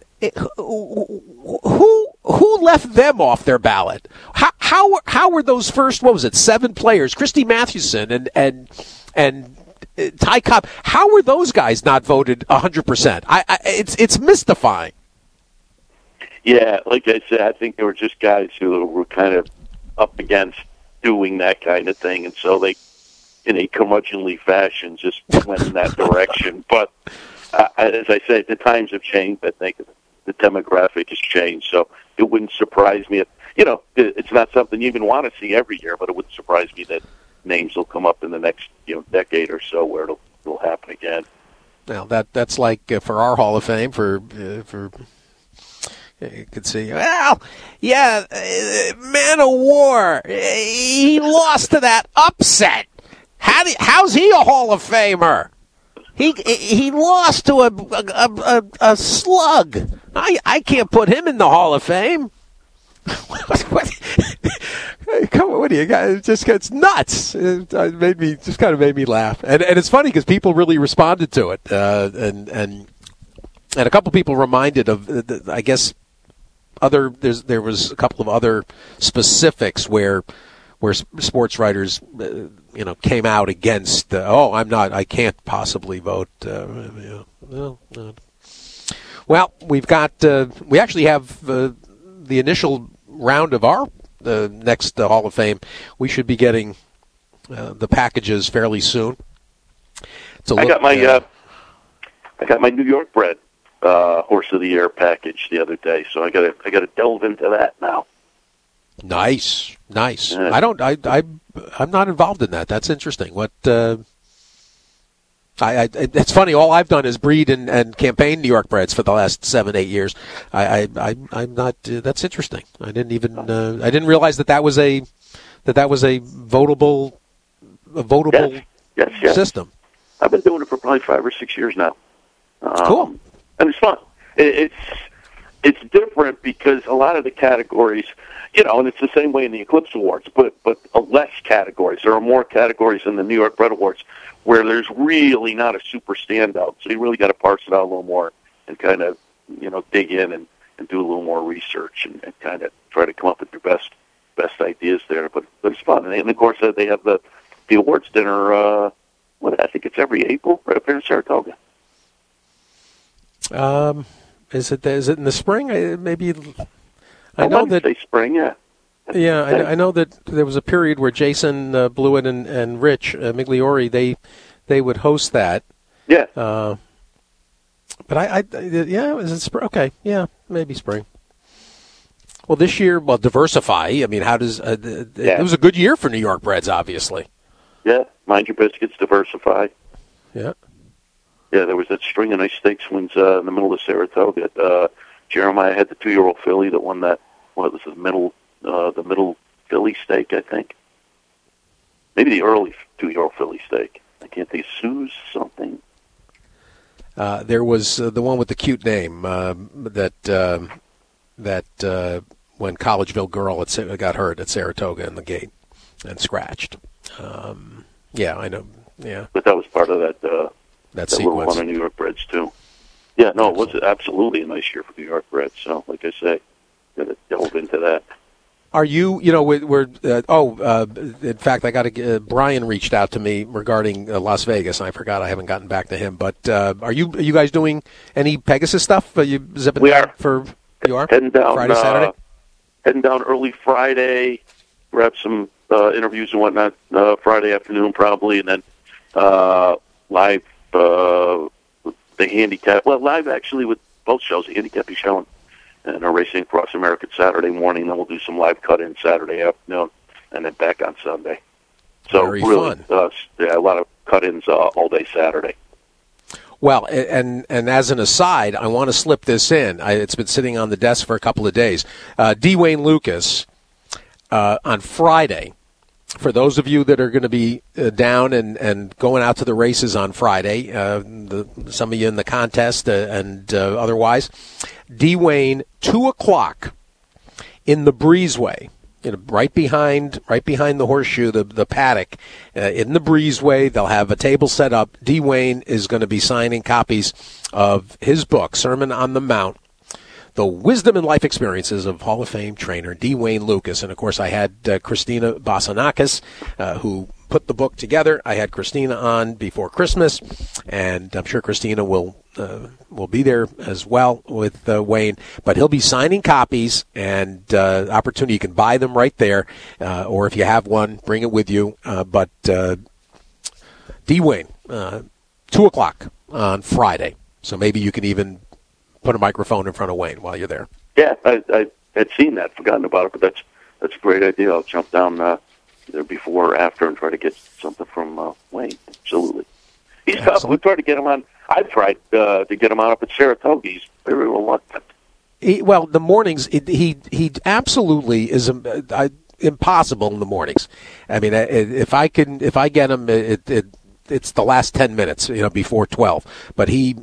Who who left them off their ballot? How how how were those first? What was it? Seven players: Christy Mathewson and and and uh, Ty Cobb. How were those guys not voted a hundred percent? I, I it's it's mystifying. Yeah, like I said, I think they were just guys who were kind of up against doing that kind of thing, and so they, in a curmudgeonly fashion, just went in that direction. But uh, as I said, the times have changed. I think the demographic has changed, so it wouldn't surprise me if, you know, it's not something you even want to see every year, but it wouldn't surprise me that names will come up in the next, you know, decade or so where it'll, it'll happen again. Now that that's like uh, for our Hall of Fame for uh, for. You could see, well, yeah, uh, Man of War, he lost to that upset. How do, how's he a Hall of Famer? He he lost to a a, a, a slug. I, I can't put him in the Hall of Fame. what, what? Come on, what do you got? It just gets nuts. It made me just kind of made me laugh, and and it's funny because people really responded to it, uh, and and and a couple people reminded of, uh, I guess. Other there's there was a couple of other specifics where where sports writers uh, you know came out against uh, oh I'm not I can't possibly vote uh, yeah, well, uh. well we've got uh, we actually have uh, the initial round of our uh, next uh, Hall of Fame. We should be getting uh, the packages fairly soon. I look, got my uh, I got my New York bred Uh, Horse of the Year package the other day, so I got to I got to delve into that now. Nice, nice. Yeah. I don't. I I I'm not involved in that. That's interesting. What? Uh, I, I it's funny. All I've done is breed and, and campaign New York breds for the last seven eight years. I I, I I'm not. Uh, that's interesting. I didn't even. Uh, I didn't realize that that was a that that was a votable a votable yes. Yes, yes. system. I've been doing it for probably five or six years now. Um, cool. And it's fun. It's it's different because a lot of the categories, you know, and it's the same way in the Eclipse Awards, but but less categories. There are more categories in the New York Bred Awards where there's really not a super standout. So you really got to parse it out a little more and kind of, you know, dig in and, and do a little more research and, and kind of try to come up with your best best ideas there. But but it's fun. And, and of course, uh, they have the the awards dinner. Uh, what I think it's every April right up here in Saratoga. Um, is it is it in the spring? I, maybe I oh, know that spring. Yeah, yeah. I, I know that there was a period where Jason uh, Blewett and, and Rich uh, Migliori they they would host that. Yeah. Uh, but I, I yeah, is it spring? Okay, yeah, maybe spring. Well, this year, well, diversify. I mean, how does uh, it, yeah. it was a good year for New York breds, obviously. Yeah, mind your biscuits, diversify. Yeah. Yeah, there was that string of nice stakes wins uh, in the middle of Saratoga. Uh, Jeremiah had the two-year-old filly that won that. What was the middle? Uh, the middle filly stake, I think. Maybe the early two-year-old filly stake. I can't think. Sue's something. Uh, there was uh, the one with the cute name uh, that uh, that uh, when Collegeville Girl at, got hurt at Saratoga in the gate and scratched. Um, yeah, I know. Yeah, but that was part of that. Uh, That, that little one of New York breds too. Yeah, no, it was absolutely a nice year for New York breds. So, like I say, going to delve into that. Are you, you know, we're, we're uh, oh, uh, in fact, I got to, uh, Brian reached out to me regarding uh, Las Vegas, and I forgot I haven't gotten back to him. But uh, are you are you guys doing any Pegasus stuff? Are you zipping we down are. for, you are? Heading down, Friday, Saturday? Uh, heading down early Friday, grab some uh, interviews and whatnot uh, Friday afternoon probably, and then uh, live, uh, the handicap, well, live actually with both shows, the handicapping show and and are racing across America Saturday morning. Then we'll do some live cut-in Saturday afternoon, and then back on Sunday. So Very really, fun. Uh, yeah, a lot of cut-ins uh, all day Saturday. Well, and and as an aside, I want to slip this in. I, it's been sitting on the desk for a couple of days. Uh, D. Wayne Lukas uh, on Friday. For those of you that are going to be uh, down and, and going out to the races on Friday, uh, the, some of you in the contest uh, and uh, otherwise, D. Wayne, two o'clock in the breezeway, you know, right behind right behind the horseshoe, the, the paddock, uh, in the breezeway. They'll have a table set up. D. Wayne is going to be signing copies of his book, Sermon on the Mount, The Wisdom and Life Experiences of Hall of Fame trainer D. Wayne Lukas. And, of course, I had uh, Christina Basanakis, uh, who put the book together. I had Christina on before Christmas, and I'm sure Christina will uh, will be there as well with uh, Wayne. But he'll be signing copies, and uh, opportunity, you can buy them right there, uh, or if you have one, bring it with you. Uh, but uh, D. Wayne, uh, two o'clock on Friday. So maybe you can even put a microphone in front of Wayne while you're there. Yeah, I, I had seen that, forgotten about it, but that's that's a great idea. I'll jump down uh, either before or after and try to get something from uh, Wayne. Absolutely. He's Excellent. tough. We tried to get him on. I've tried uh, to get him on up at Saratoga. He's very reluctant. He, well, the mornings, it, he he absolutely is um, uh, impossible in the mornings. I mean, if I can, if I get him, it, it it's the last ten minutes, you know, before twelve. But he.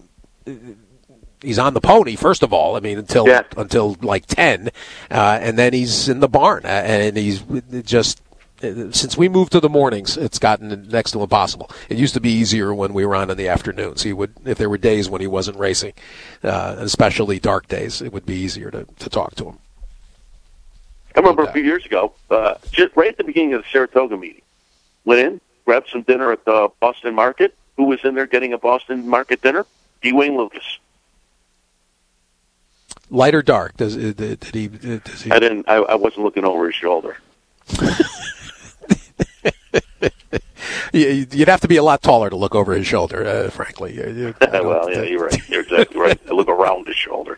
He's on the pony, first of all, I mean, until yeah. until like ten, uh, and then he's in the barn. Uh, and he's just, uh, since we moved to the mornings, it's gotten next to impossible. It used to be easier when we were on in the afternoons. He would, if there were days when he wasn't racing, uh, especially dark days, it would be easier to, to talk to him. I remember a few years ago, uh, just right at the beginning of the Saratoga meeting, went in, grabbed some dinner at the Boston Market. Who was in there getting a Boston Market dinner? D. Wayne Lukas. Light or dark? Does did he? Does he... I didn't. I, I wasn't looking over his shoulder. You'd have to be a lot taller to look over his shoulder, uh, frankly. You, well, yeah, you're right. You're exactly right. I look around his shoulder.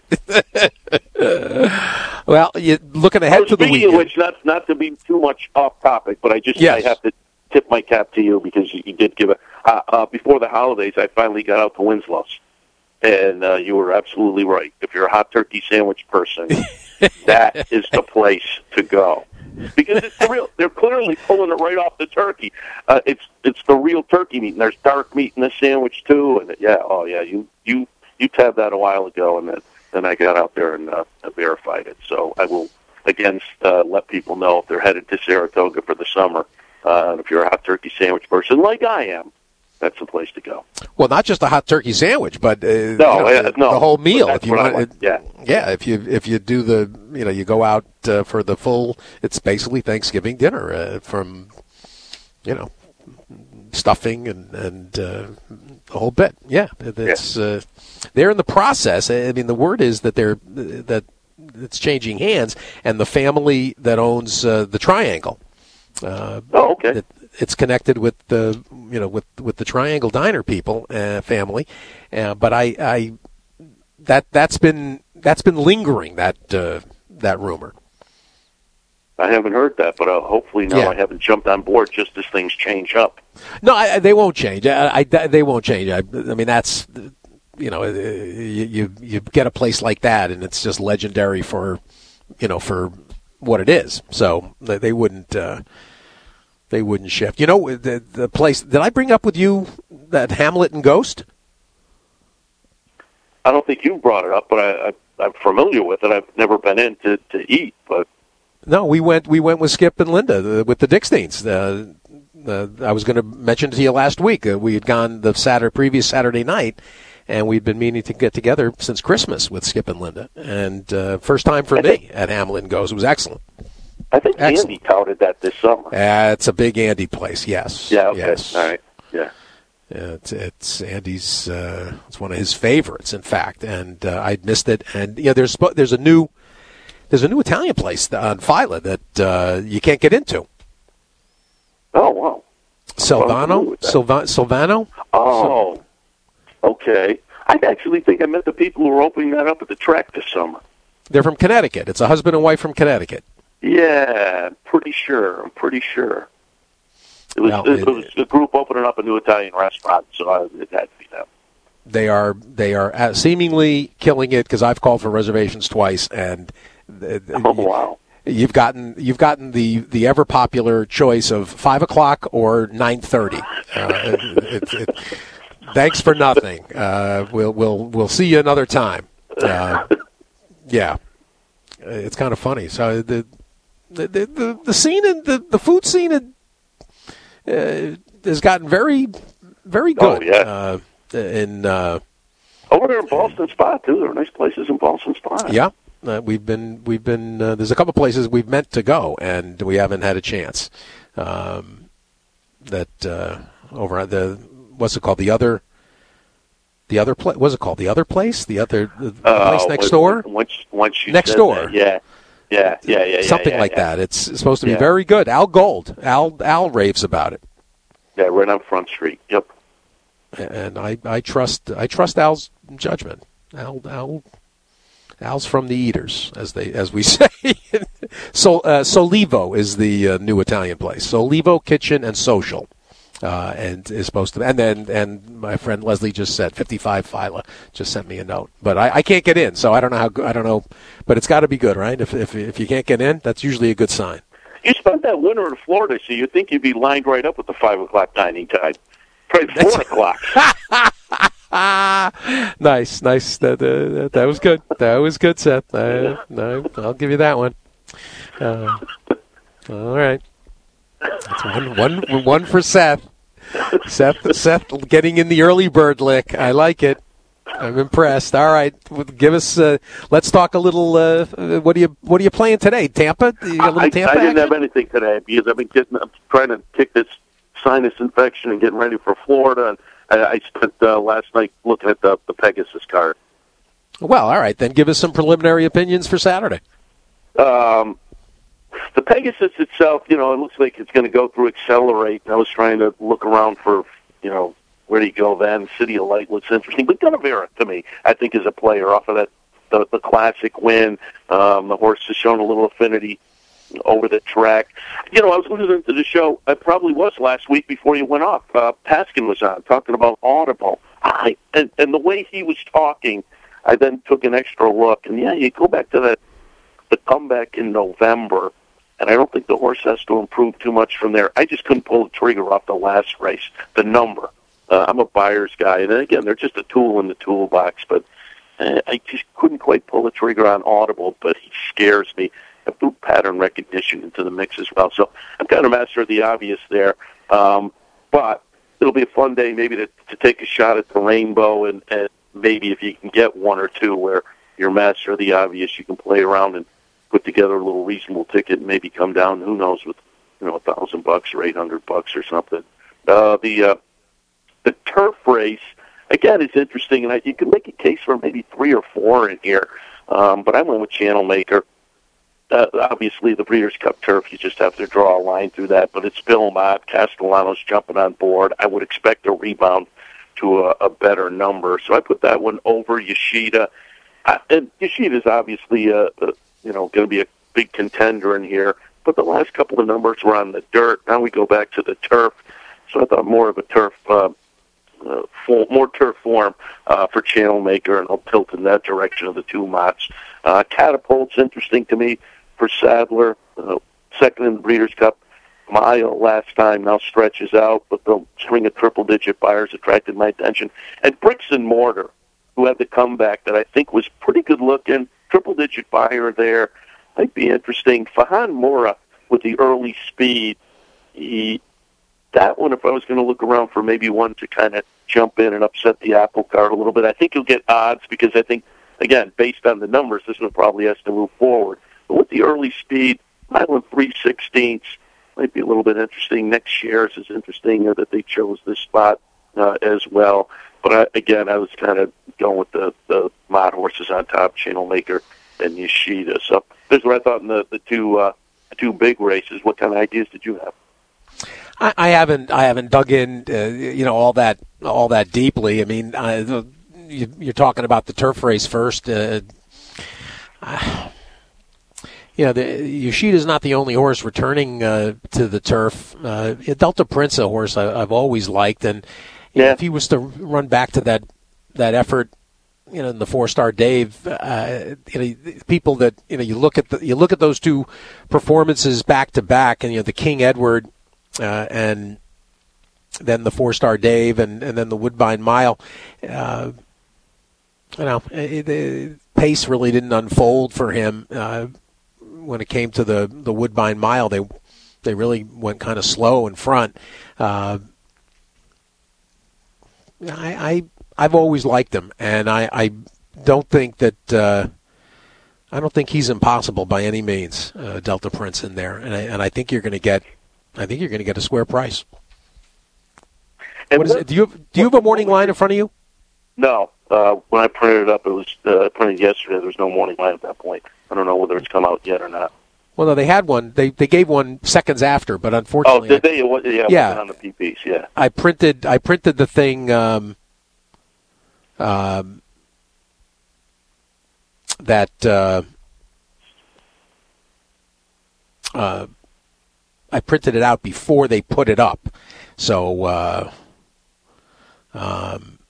Well, you're looking ahead oh, to the weekend. Speaking of which, not not to be too much off topic, but I just yes. I have to tip my cap to you because you, you did give a uh, uh, before the holidays. I finally got out to Winslow's. And uh, you were absolutely right. If you're a hot turkey sandwich person, that is the place to go because it's the real. They're clearly pulling it right off the turkey. Uh, it's it's the real turkey meat, and there's dark meat in the sandwich too. And yeah, oh yeah, you you you tabbed that a while ago, and then then I got out there and uh, verified it. So I will again uh, let people know if they're headed to Saratoga for the summer, uh, and if you're a hot turkey sandwich person like I am. That's the place to go. Well, not just a hot turkey sandwich, but uh, no, you know, yeah, the, no, the whole meal. If you want, like. yeah, yeah. If you if you do the, you know, you go out uh, for the full. It's basically Thanksgiving dinner uh, from, you know, stuffing and and uh, the whole bit. Yeah, it's yeah. Uh, they're in the process. I mean, the word is that they're that it's changing hands, and the family that owns uh, the Triangle. Uh, oh, okay. It, it's connected with the you know with with the Triangle Diner people uh, family, uh, but I, I that that's been that's been lingering that uh, that rumor. I haven't heard that, but uh, hopefully now yeah. I haven't jumped on board just as things change up. No, I, they won't change. I, I, they won't change. I, I mean, that's you know you, you you get a place like that, and it's just legendary for you know for what it is. So they wouldn't. Uh, They wouldn't shift. You know, the the place, did I bring up with you that Hamlet and Ghost? I don't think you brought it up, but I, I, I'm familiar with it. I've never been in to, to eat, but... No, we went we went with Skip and Linda, the, with the Dicksteins. Uh, uh, I was going to mention to you last week. Uh, we had gone the Saturday, previous Saturday night, and we'd been meaning to get together since Christmas with Skip and Linda. And uh, first time for I me think, at Hamlin Goes. It was excellent. I think excellent. Andy touted that this summer. Uh, it's a big Andy place, yes. Yeah, okay. Yes. All right, yeah. Yeah, it's, it's Andy's. Uh, it's one of his favorites, in fact, and uh, I'd missed it. And yeah, there's there's a new there's a new Italian place on Phila that uh, you can't get into. Oh wow, Silvano, Silva, Silvano. Oh, okay. I actually think I met the people who were opening that up at the track this summer. They're from Connecticut. It's a husband and wife from Connecticut. Yeah, I'm pretty sure. I'm pretty sure. It was, Well, it, it, it was a group opening up a new Italian restaurant, so I, it had to be them. They are they are seemingly killing it because I've called for reservations twice, and oh wow, you've gotten you've gotten the, the ever popular choice of five o'clock or nine thirty. Uh, it, it, it, thanks for nothing. Uh, we'll we'll we'll see you another time. Uh, yeah, it's kind of funny. So the the the, the scene in the, the food scene had, uh, has gotten very very good. Oh, yeah. Uh, in uh, over there in Boston Spa too. There are nice places in Boston Spa. Yeah, uh, we've been we've been. Uh, there's a couple places we've meant to go and we haven't had a chance. Um, that uh, over at the what's it called? The other. The other place. What's it called? The other place. The other the uh, place next door. Once once you next said door. That, yeah. Yeah, yeah, yeah, yeah. Something yeah, like yeah. that. It's supposed to be yeah. very good. Al Gold. Al Al raves about it. Yeah, right on Front Street. Yep. And I, I trust I trust Al's judgment. Al Al Al's from the eaters, as they as we say. so uh, Solivo is the uh, new Italian place. Solivo Kitchen and Social, uh, and is supposed to. And then and my friend Leslie just said fifty-five Phila just sent me a note, but I, I can't get in, so I don't know how go- I don't know, but it's got to be good, right? If if if you can't get in, that's usually a good sign. You spent that winter in Florida, so you'd think you'd be lined right up with the five o'clock dining time. Probably four o'clock. nice, nice. That, uh, that was good. That was good, Seth. Uh, no, I'll give you that one. Uh, all right. That's one, one, one for Seth. Seth, Seth, getting in the early bird lick. I like it. I'm impressed. All right, give us. Uh, let's talk a little. Uh, what are you What are you playing today? Tampa? You got a little I, Tampa I didn't action? have anything today because I've been getting. I'm trying to kick this sinus infection and getting ready for Florida. And I, I spent uh, last night looking at the, the Pegasus card. Well, all right, then give us some preliminary opinions for Saturday. Um, the Pegasus itself, you know, it looks like it's going to go through Accelerate. I was trying to look around for, you know, where do you go then? City of Light looks interesting. But Gunnevera, to me, I think is a player off of that the, the classic win. Um, the horse has shown a little affinity over the track. You know, I was listening to the show. I probably was last week before you went off. Uh, Paskin was on talking about Audible. I, and, and the way he was talking, I then took an extra look. And, yeah, you go back to the, the comeback in November, and I don't think the horse has to improve too much from there. I just couldn't pull the trigger off the last race, the number. Uh, I'm a buyer's guy, and again, they're just a tool in the toolbox, but uh, I just couldn't quite pull the trigger on Audible, but he scares me. I threw pattern recognition into the mix as well, so I'm kind of master of the obvious there. Um, but it'll be a fun day maybe to, to take a shot at the rainbow, and, and maybe if you can get one or two where you're master of the obvious, you can play around and put together a little reasonable ticket and maybe come down, who knows, with you know a thousand bucks or eight hundred bucks or something. Uh, the uh, the turf race again is interesting, and I, you can make a case for maybe three or four in here. Um, but I went with Channel Maker. Uh, obviously, the Breeders' Cup turf, you just have to draw a line through that. But it's Belmont, Castellanos jumping on board. I would expect a rebound to a, a better number, so I put that one over Yoshida. Uh, and Yoshida's obviously uh, uh, you know going to be a big contender in here. But the last couple of numbers were on the dirt. Now we go back to the turf. So I thought more of a turf. Uh, Uh, full, more turf form uh, for Channel Maker, and I'll tilt in that direction of the two mots. Uh, Catapult's interesting to me for Sadler. Uh, second in the Breeders' Cup mile last time, now stretches out, but the string of triple-digit buyers attracted my attention. And Bricks and Mortar, who had the comeback that I think was pretty good-looking, triple-digit buyer there, might be interesting. Fahan Mora with the early speed, he that one, if I was going to look around for maybe one to kind of jump in and upset the apple cart a little bit, I think you'll get odds because I think, again, based on the numbers, this one probably has to move forward. But with the early speed, Island three sixteenths might be a little bit interesting. Next year is interesting that they chose this spot uh, as well. But I, again, I was kind of going with the, the mod horses on top, Channel Maker and Yoshida. So there's what I thought in the, the two uh, the two big races. What kind of ideas did you have? I, I haven't I haven't dug in, uh, you know, all that all that deeply. I mean, uh, the, you, you're talking about the turf race first. Uh, uh, you know, the, Yoshida's not the only horse returning uh, to the turf. Uh, Delta Prince, a horse I, I've always liked, and you yeah. know, if he was to run back to that that effort, you know, in the four-star Dave, uh, you know, people that you know, you look at the you look at those two performances back to back, and you know, the King Edward. Uh, and then the four-star Dave, and, and then the Woodbine Mile. Uh, you know, the pace really didn't unfold for him uh, when it came to the, the Woodbine Mile. They they really went kind of slow in front. Uh, I, I I've always liked him, and I, I don't think that uh, I don't think he's impossible by any means. Uh, Delta Prince in there, and I, and I think you're going to get. I think you're going to get a square price. And what is it? Do you have, do you have a morning line in front of you? No. Uh, when I printed it up, it was uh, printed yesterday. There was no morning line at that point. I don't know whether it's come out yet or not. Well, no, they had one. They they gave one seconds after, but unfortunately, oh, did they? It was, yeah, it yeah, wasn't on the P Ps. Yeah, I printed I printed the thing. Um, um, that. Uh, uh, I printed it out before they put it up, so uh, um,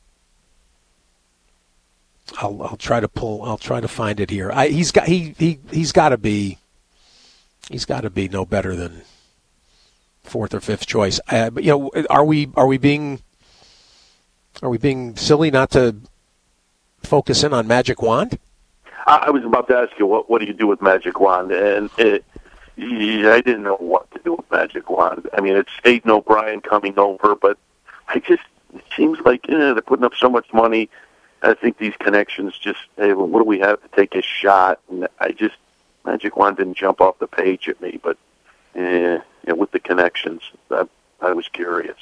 I'll, I'll try to pull. I'll try to find it here. I, he's got he he he's got to be he's got to be no better than fourth or fifth choice. Uh, but you know, are we are we being are we being silly not to focus in on Magic Wand? I, I was about to ask you what what do you do with Magic Wand, and it. Yeah, I didn't know what to do with Magic Wand. I mean, it's Aidan O'Brien coming over, but I just, it seems like eh, they're putting up so much money. I think these connections just, hey, well, what do we have to take a shot? And I just, Magic Wand didn't jump off the page at me, but eh, you know, with the connections, I, I was curious.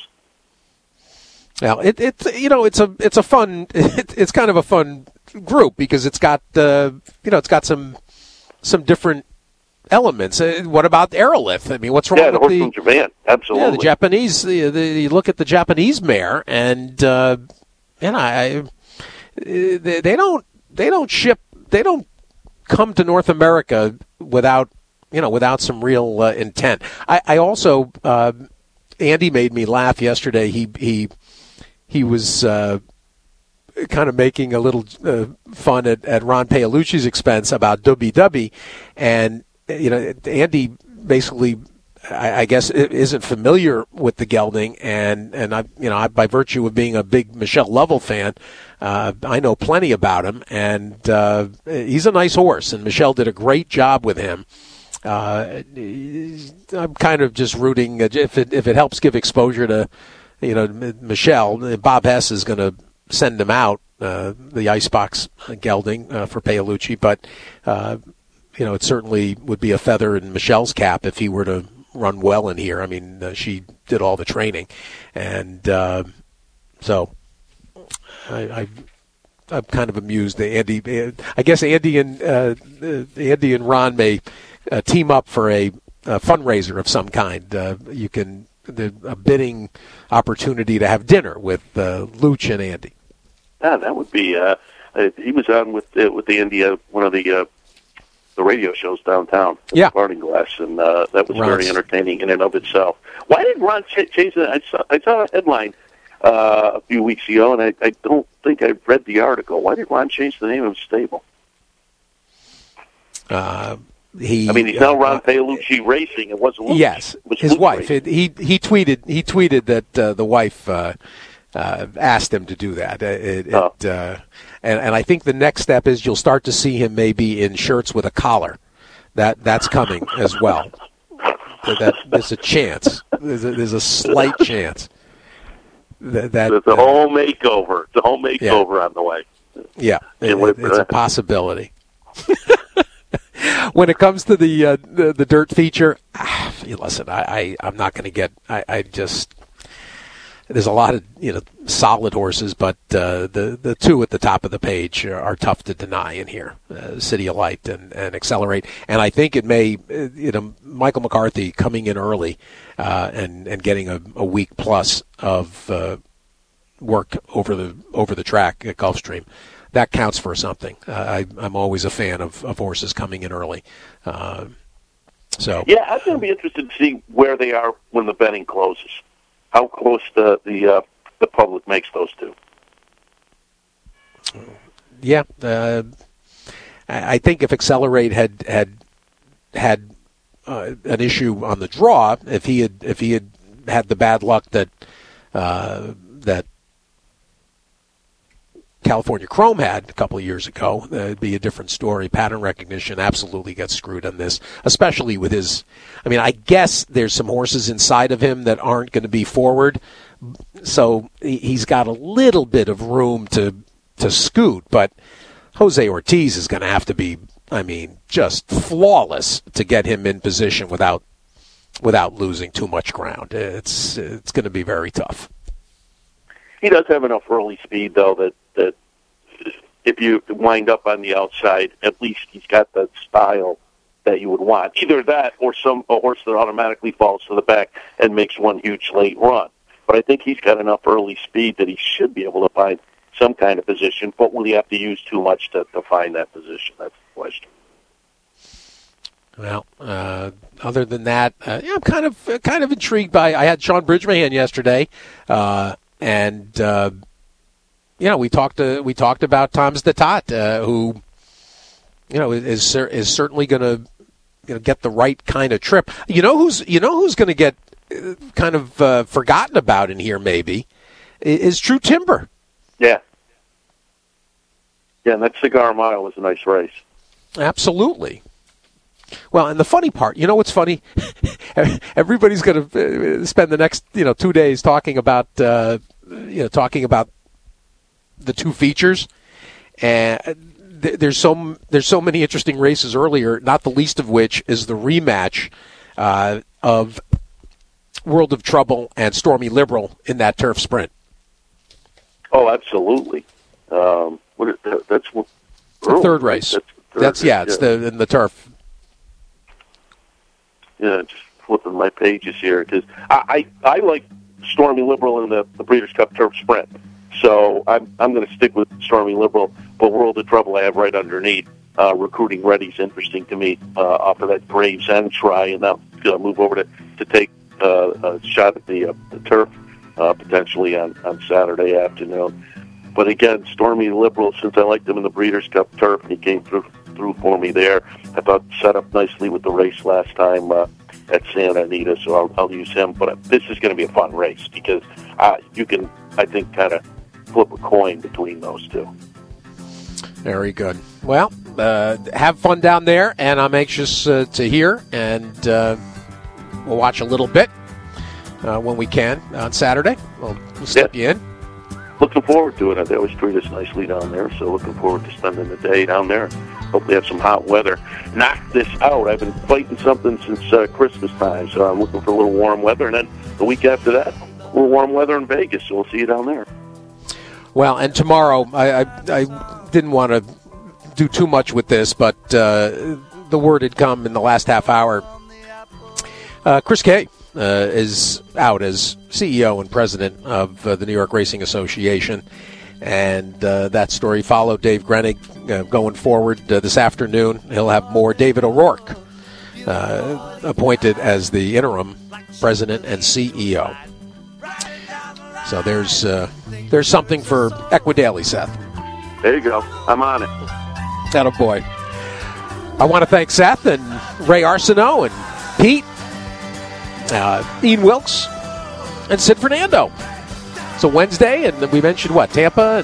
Now, it, it's you know, it's a it's a fun, it, it's kind of a fun group because it's got uh, you know, it's got some some different elements. Uh, what about Aerolith? I mean, what's wrong yeah, the with horse the from Japan? Absolutely. Yeah, the Japanese. The, the, you look at the Japanese mare, and uh, and I, they, they don't they don't ship they don't come to North America without you know without some real uh, intent. I, I also uh, Andy made me laugh yesterday. He he he was. Uh, kind of making a little uh, fun at, at Ron Paolucci's expense about Dubby Dubby, and you know Andy basically, I, I guess, isn't familiar with the gelding, and and I you know I, by virtue of being a big Michelle Lovell fan, uh, I know plenty about him, and uh, he's a nice horse, and Michelle did a great job with him. Uh, I'm kind of just rooting if it if it helps give exposure to you know Michelle. Bob Hess is going to send him out, uh, the Icebox gelding uh, for Paolucci, but uh, you know it certainly would be a feather in Michelle's cap if he were to run well in here. I mean, uh, she did all the training, and uh, so I, I, I'm kind of amused. That Andy, I guess Andy and uh, Andy and Ron may uh, team up for a, a fundraiser of some kind. Uh, you can the, a bidding opportunity to have dinner with uh, Luch and Andy. Yeah, that would be. Uh, uh, he was on with uh, with the India, one of the uh, the radio shows downtown. Yeah, Parting Glass, and uh, that was Ron's. very entertaining in and of itself. Why did Ron ch- change that? I saw I saw a headline uh, a few weeks ago, and I, I don't think I read the article. Why did Ron change the name of his stable? Uh, he. I mean, he's now uh, Ron Paolucci Racing. It wasn't Luke. Yes, it was his Luke wife. Racing. It, he he tweeted he tweeted that uh, the wife uh, uh, asked him to do that. It, it, oh. uh, and and I think the next step is you'll start to see him maybe in shirts with a collar. That that's coming as well. that, that there's a chance. There's a, there's a slight chance that, that it's a uh, whole makeover. It's a whole makeover yeah. on the way. Yeah, it, it, it's a possibility. When it comes to the uh, the, the dirt feature, ah, listen, I, I I'm not going to get. I, I just there's a lot of you know solid horses, but uh, the the two at the top of the page are, are tough to deny in here. Uh, City of Light and, and Accelerate, and I think it may uh, you know Michael McCarthy coming in early uh, and and getting a, a week plus of uh, work over the over the track at Gulfstream. That counts for something. Uh, I, I'm always a fan of, of horses coming in early. Uh, so yeah, I'm going to be interested to see where they are when the betting closes. How close the the uh, the public makes those two. Yeah, uh, I, I think if Accelerate had had had uh, an issue on the draw, if he had if he had had the bad luck that uh, that. California Chrome had a couple of years ago, uh, it'd be a different story. Pattern recognition absolutely gets screwed on this, especially with his. I mean, I guess there's some horses inside of him that aren't going to be forward, so he's got a little bit of room to to scoot. But Jose Ortiz is going to have to be, I mean, just flawless to get him in position without without losing too much ground. It's it's going to be very tough. He does have enough early speed, though, that, that if you wind up on the outside, at least he's got that style that you would want. Either that or some a horse that automatically falls to the back and makes one huge late run. But I think he's got enough early speed that he should be able to find some kind of position. But will he have to use too much to, to find that position? That's the question. Well, uh, other than that, uh, yeah, I'm kind of uh, kind of intrigued by. I had Sean Bridgman yesterday. Uh, And uh, you know, we talked uh, we talked about Thomas Detat, uh, who you know is is certainly going to you know get the right kind of trip. You know who's you know who's going to get uh, kind of uh, forgotten about in here maybe is True Timber. Yeah, yeah, and that Cigar Mile was a nice race. Absolutely. Well, and the funny part, you know what's funny? Everybody's going to spend the next, you know, two days talking about, uh, you know, talking about the two features, and th- there's so there's so many interesting races earlier. Not the least of which is the rematch uh, of World of Trouble and Stormy Liberal in that turf sprint. Oh, absolutely. Um, what is that? That's what, the third race. That's, third that's yeah, race, it's yeah. the in the turf. Yeah, just flipping my pages here because I, I I like Stormy Liberal in the, the Breeders' Cup Turf Sprint, so I'm I'm going to stick with Stormy Liberal. But World of Trouble I have right underneath. Uh, recruiting Ready's interesting to me uh, off of that Graves End try, and now uh, move over to to take uh, a shot at the uh, the turf uh, potentially on, on Saturday afternoon. But again, Stormy Liberal, since I liked him in the Breeders' Cup Turf, and he came through through for me there. I thought set up nicely with the race last time uh, at Santa Anita, so I'll, I'll use him. But this is going to be a fun race because uh, you can, I think, kind of flip a coin between those two. Very good. Well, uh, have fun down there, and I'm anxious uh, to hear, and uh, we'll watch a little bit uh, when we can on Saturday. We'll, we'll slip yeah. you in. Looking forward to it. They always treat us nicely down there, so looking forward to spending the day down there. Hopefully have some hot weather. Knock this out. I've been fighting something since uh, Christmas time, so I'm looking for a little warm weather. And then the week after that, a little warm weather in Vegas, so we'll see you down there. Well, and tomorrow, I, I, I didn't want to do too much with this, but uh, the word had come in the last half hour. Uh, Chris Kay uh, is out as C E O and president of uh, the New York Racing Association. And uh, that story followed Dave Grenig uh, going forward uh, this afternoon. He'll have more. David O'Rourke uh, appointed as the interim president and C E O. So there's uh, there's something for Equidaily, Seth. There you go. I'm on it. Attaboy. I want to thank Seth and Ray Arsenault and Pete, uh, Ian Wilkes, and Sid Fernando. It's a Wednesday, and we mentioned, what, Tampa and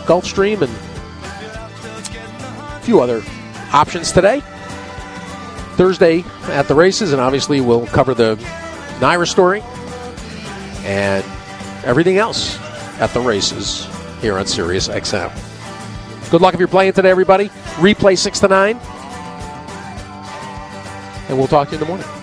Gulfstream and a few other options today. Thursday at the races, and obviously we'll cover the Naira story and everything else at the races here on Sirius X M. Good luck if you're playing today, everybody. Replay six to nine. And we'll talk to you in the morning.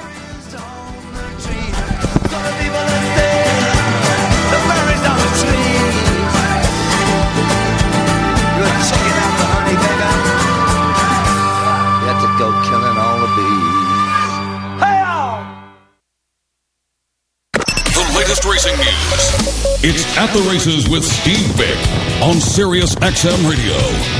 Racing news. It's At the Races with Steve Bick on Sirius X M Radio.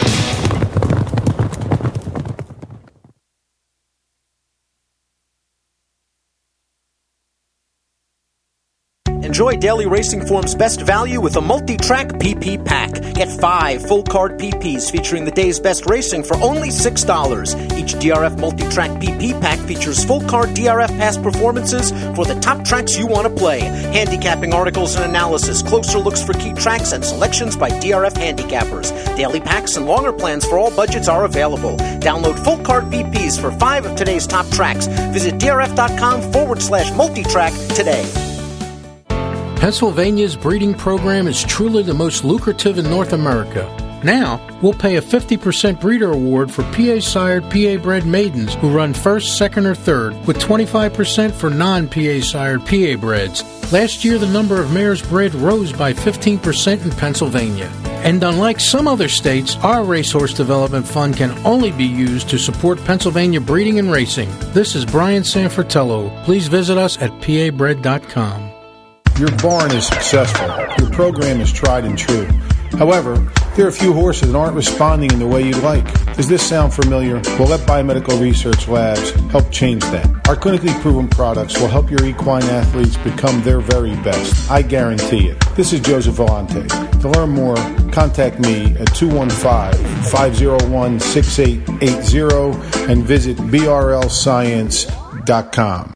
Enjoy Daily Racing Form's best value with a multi-track P P pack. Get five full-card P Ps featuring the day's best racing for only six dollars. Each D R F multi-track P P pack features full-card D R F past performances for the top tracks you want to play. Handicapping articles and analysis, closer looks for key tracks, and selections by D R F handicappers. Daily packs and longer plans for all budgets are available. Download full-card P Ps for five of today's top tracks. Visit drf.com forward slash multi-track today. Pennsylvania's breeding program is truly the most lucrative in North America. Now, we'll pay a fifty percent breeder award for P A-sired, P A-bred maidens who run first, second, or third, with twenty-five percent for non-P A-sired, P A-breds. Last year, the number of mares bred rose by fifteen percent in Pennsylvania. And unlike some other states, our Racehorse Development Fund can only be used to support Pennsylvania breeding and racing. This is Brian Sanfratello. Please visit us at P A bred dot com. Your barn is successful. Your program is tried and true. However, there are a few horses that aren't responding in the way you'd like. Does this sound familiar? Well, let Biomedical Research Labs help change that. Our clinically proven products will help your equine athletes become their very best. I guarantee it. This is Joseph Vellante. To learn more, contact me at two one five, five oh one, six eight eight zero and visit B R L science dot com.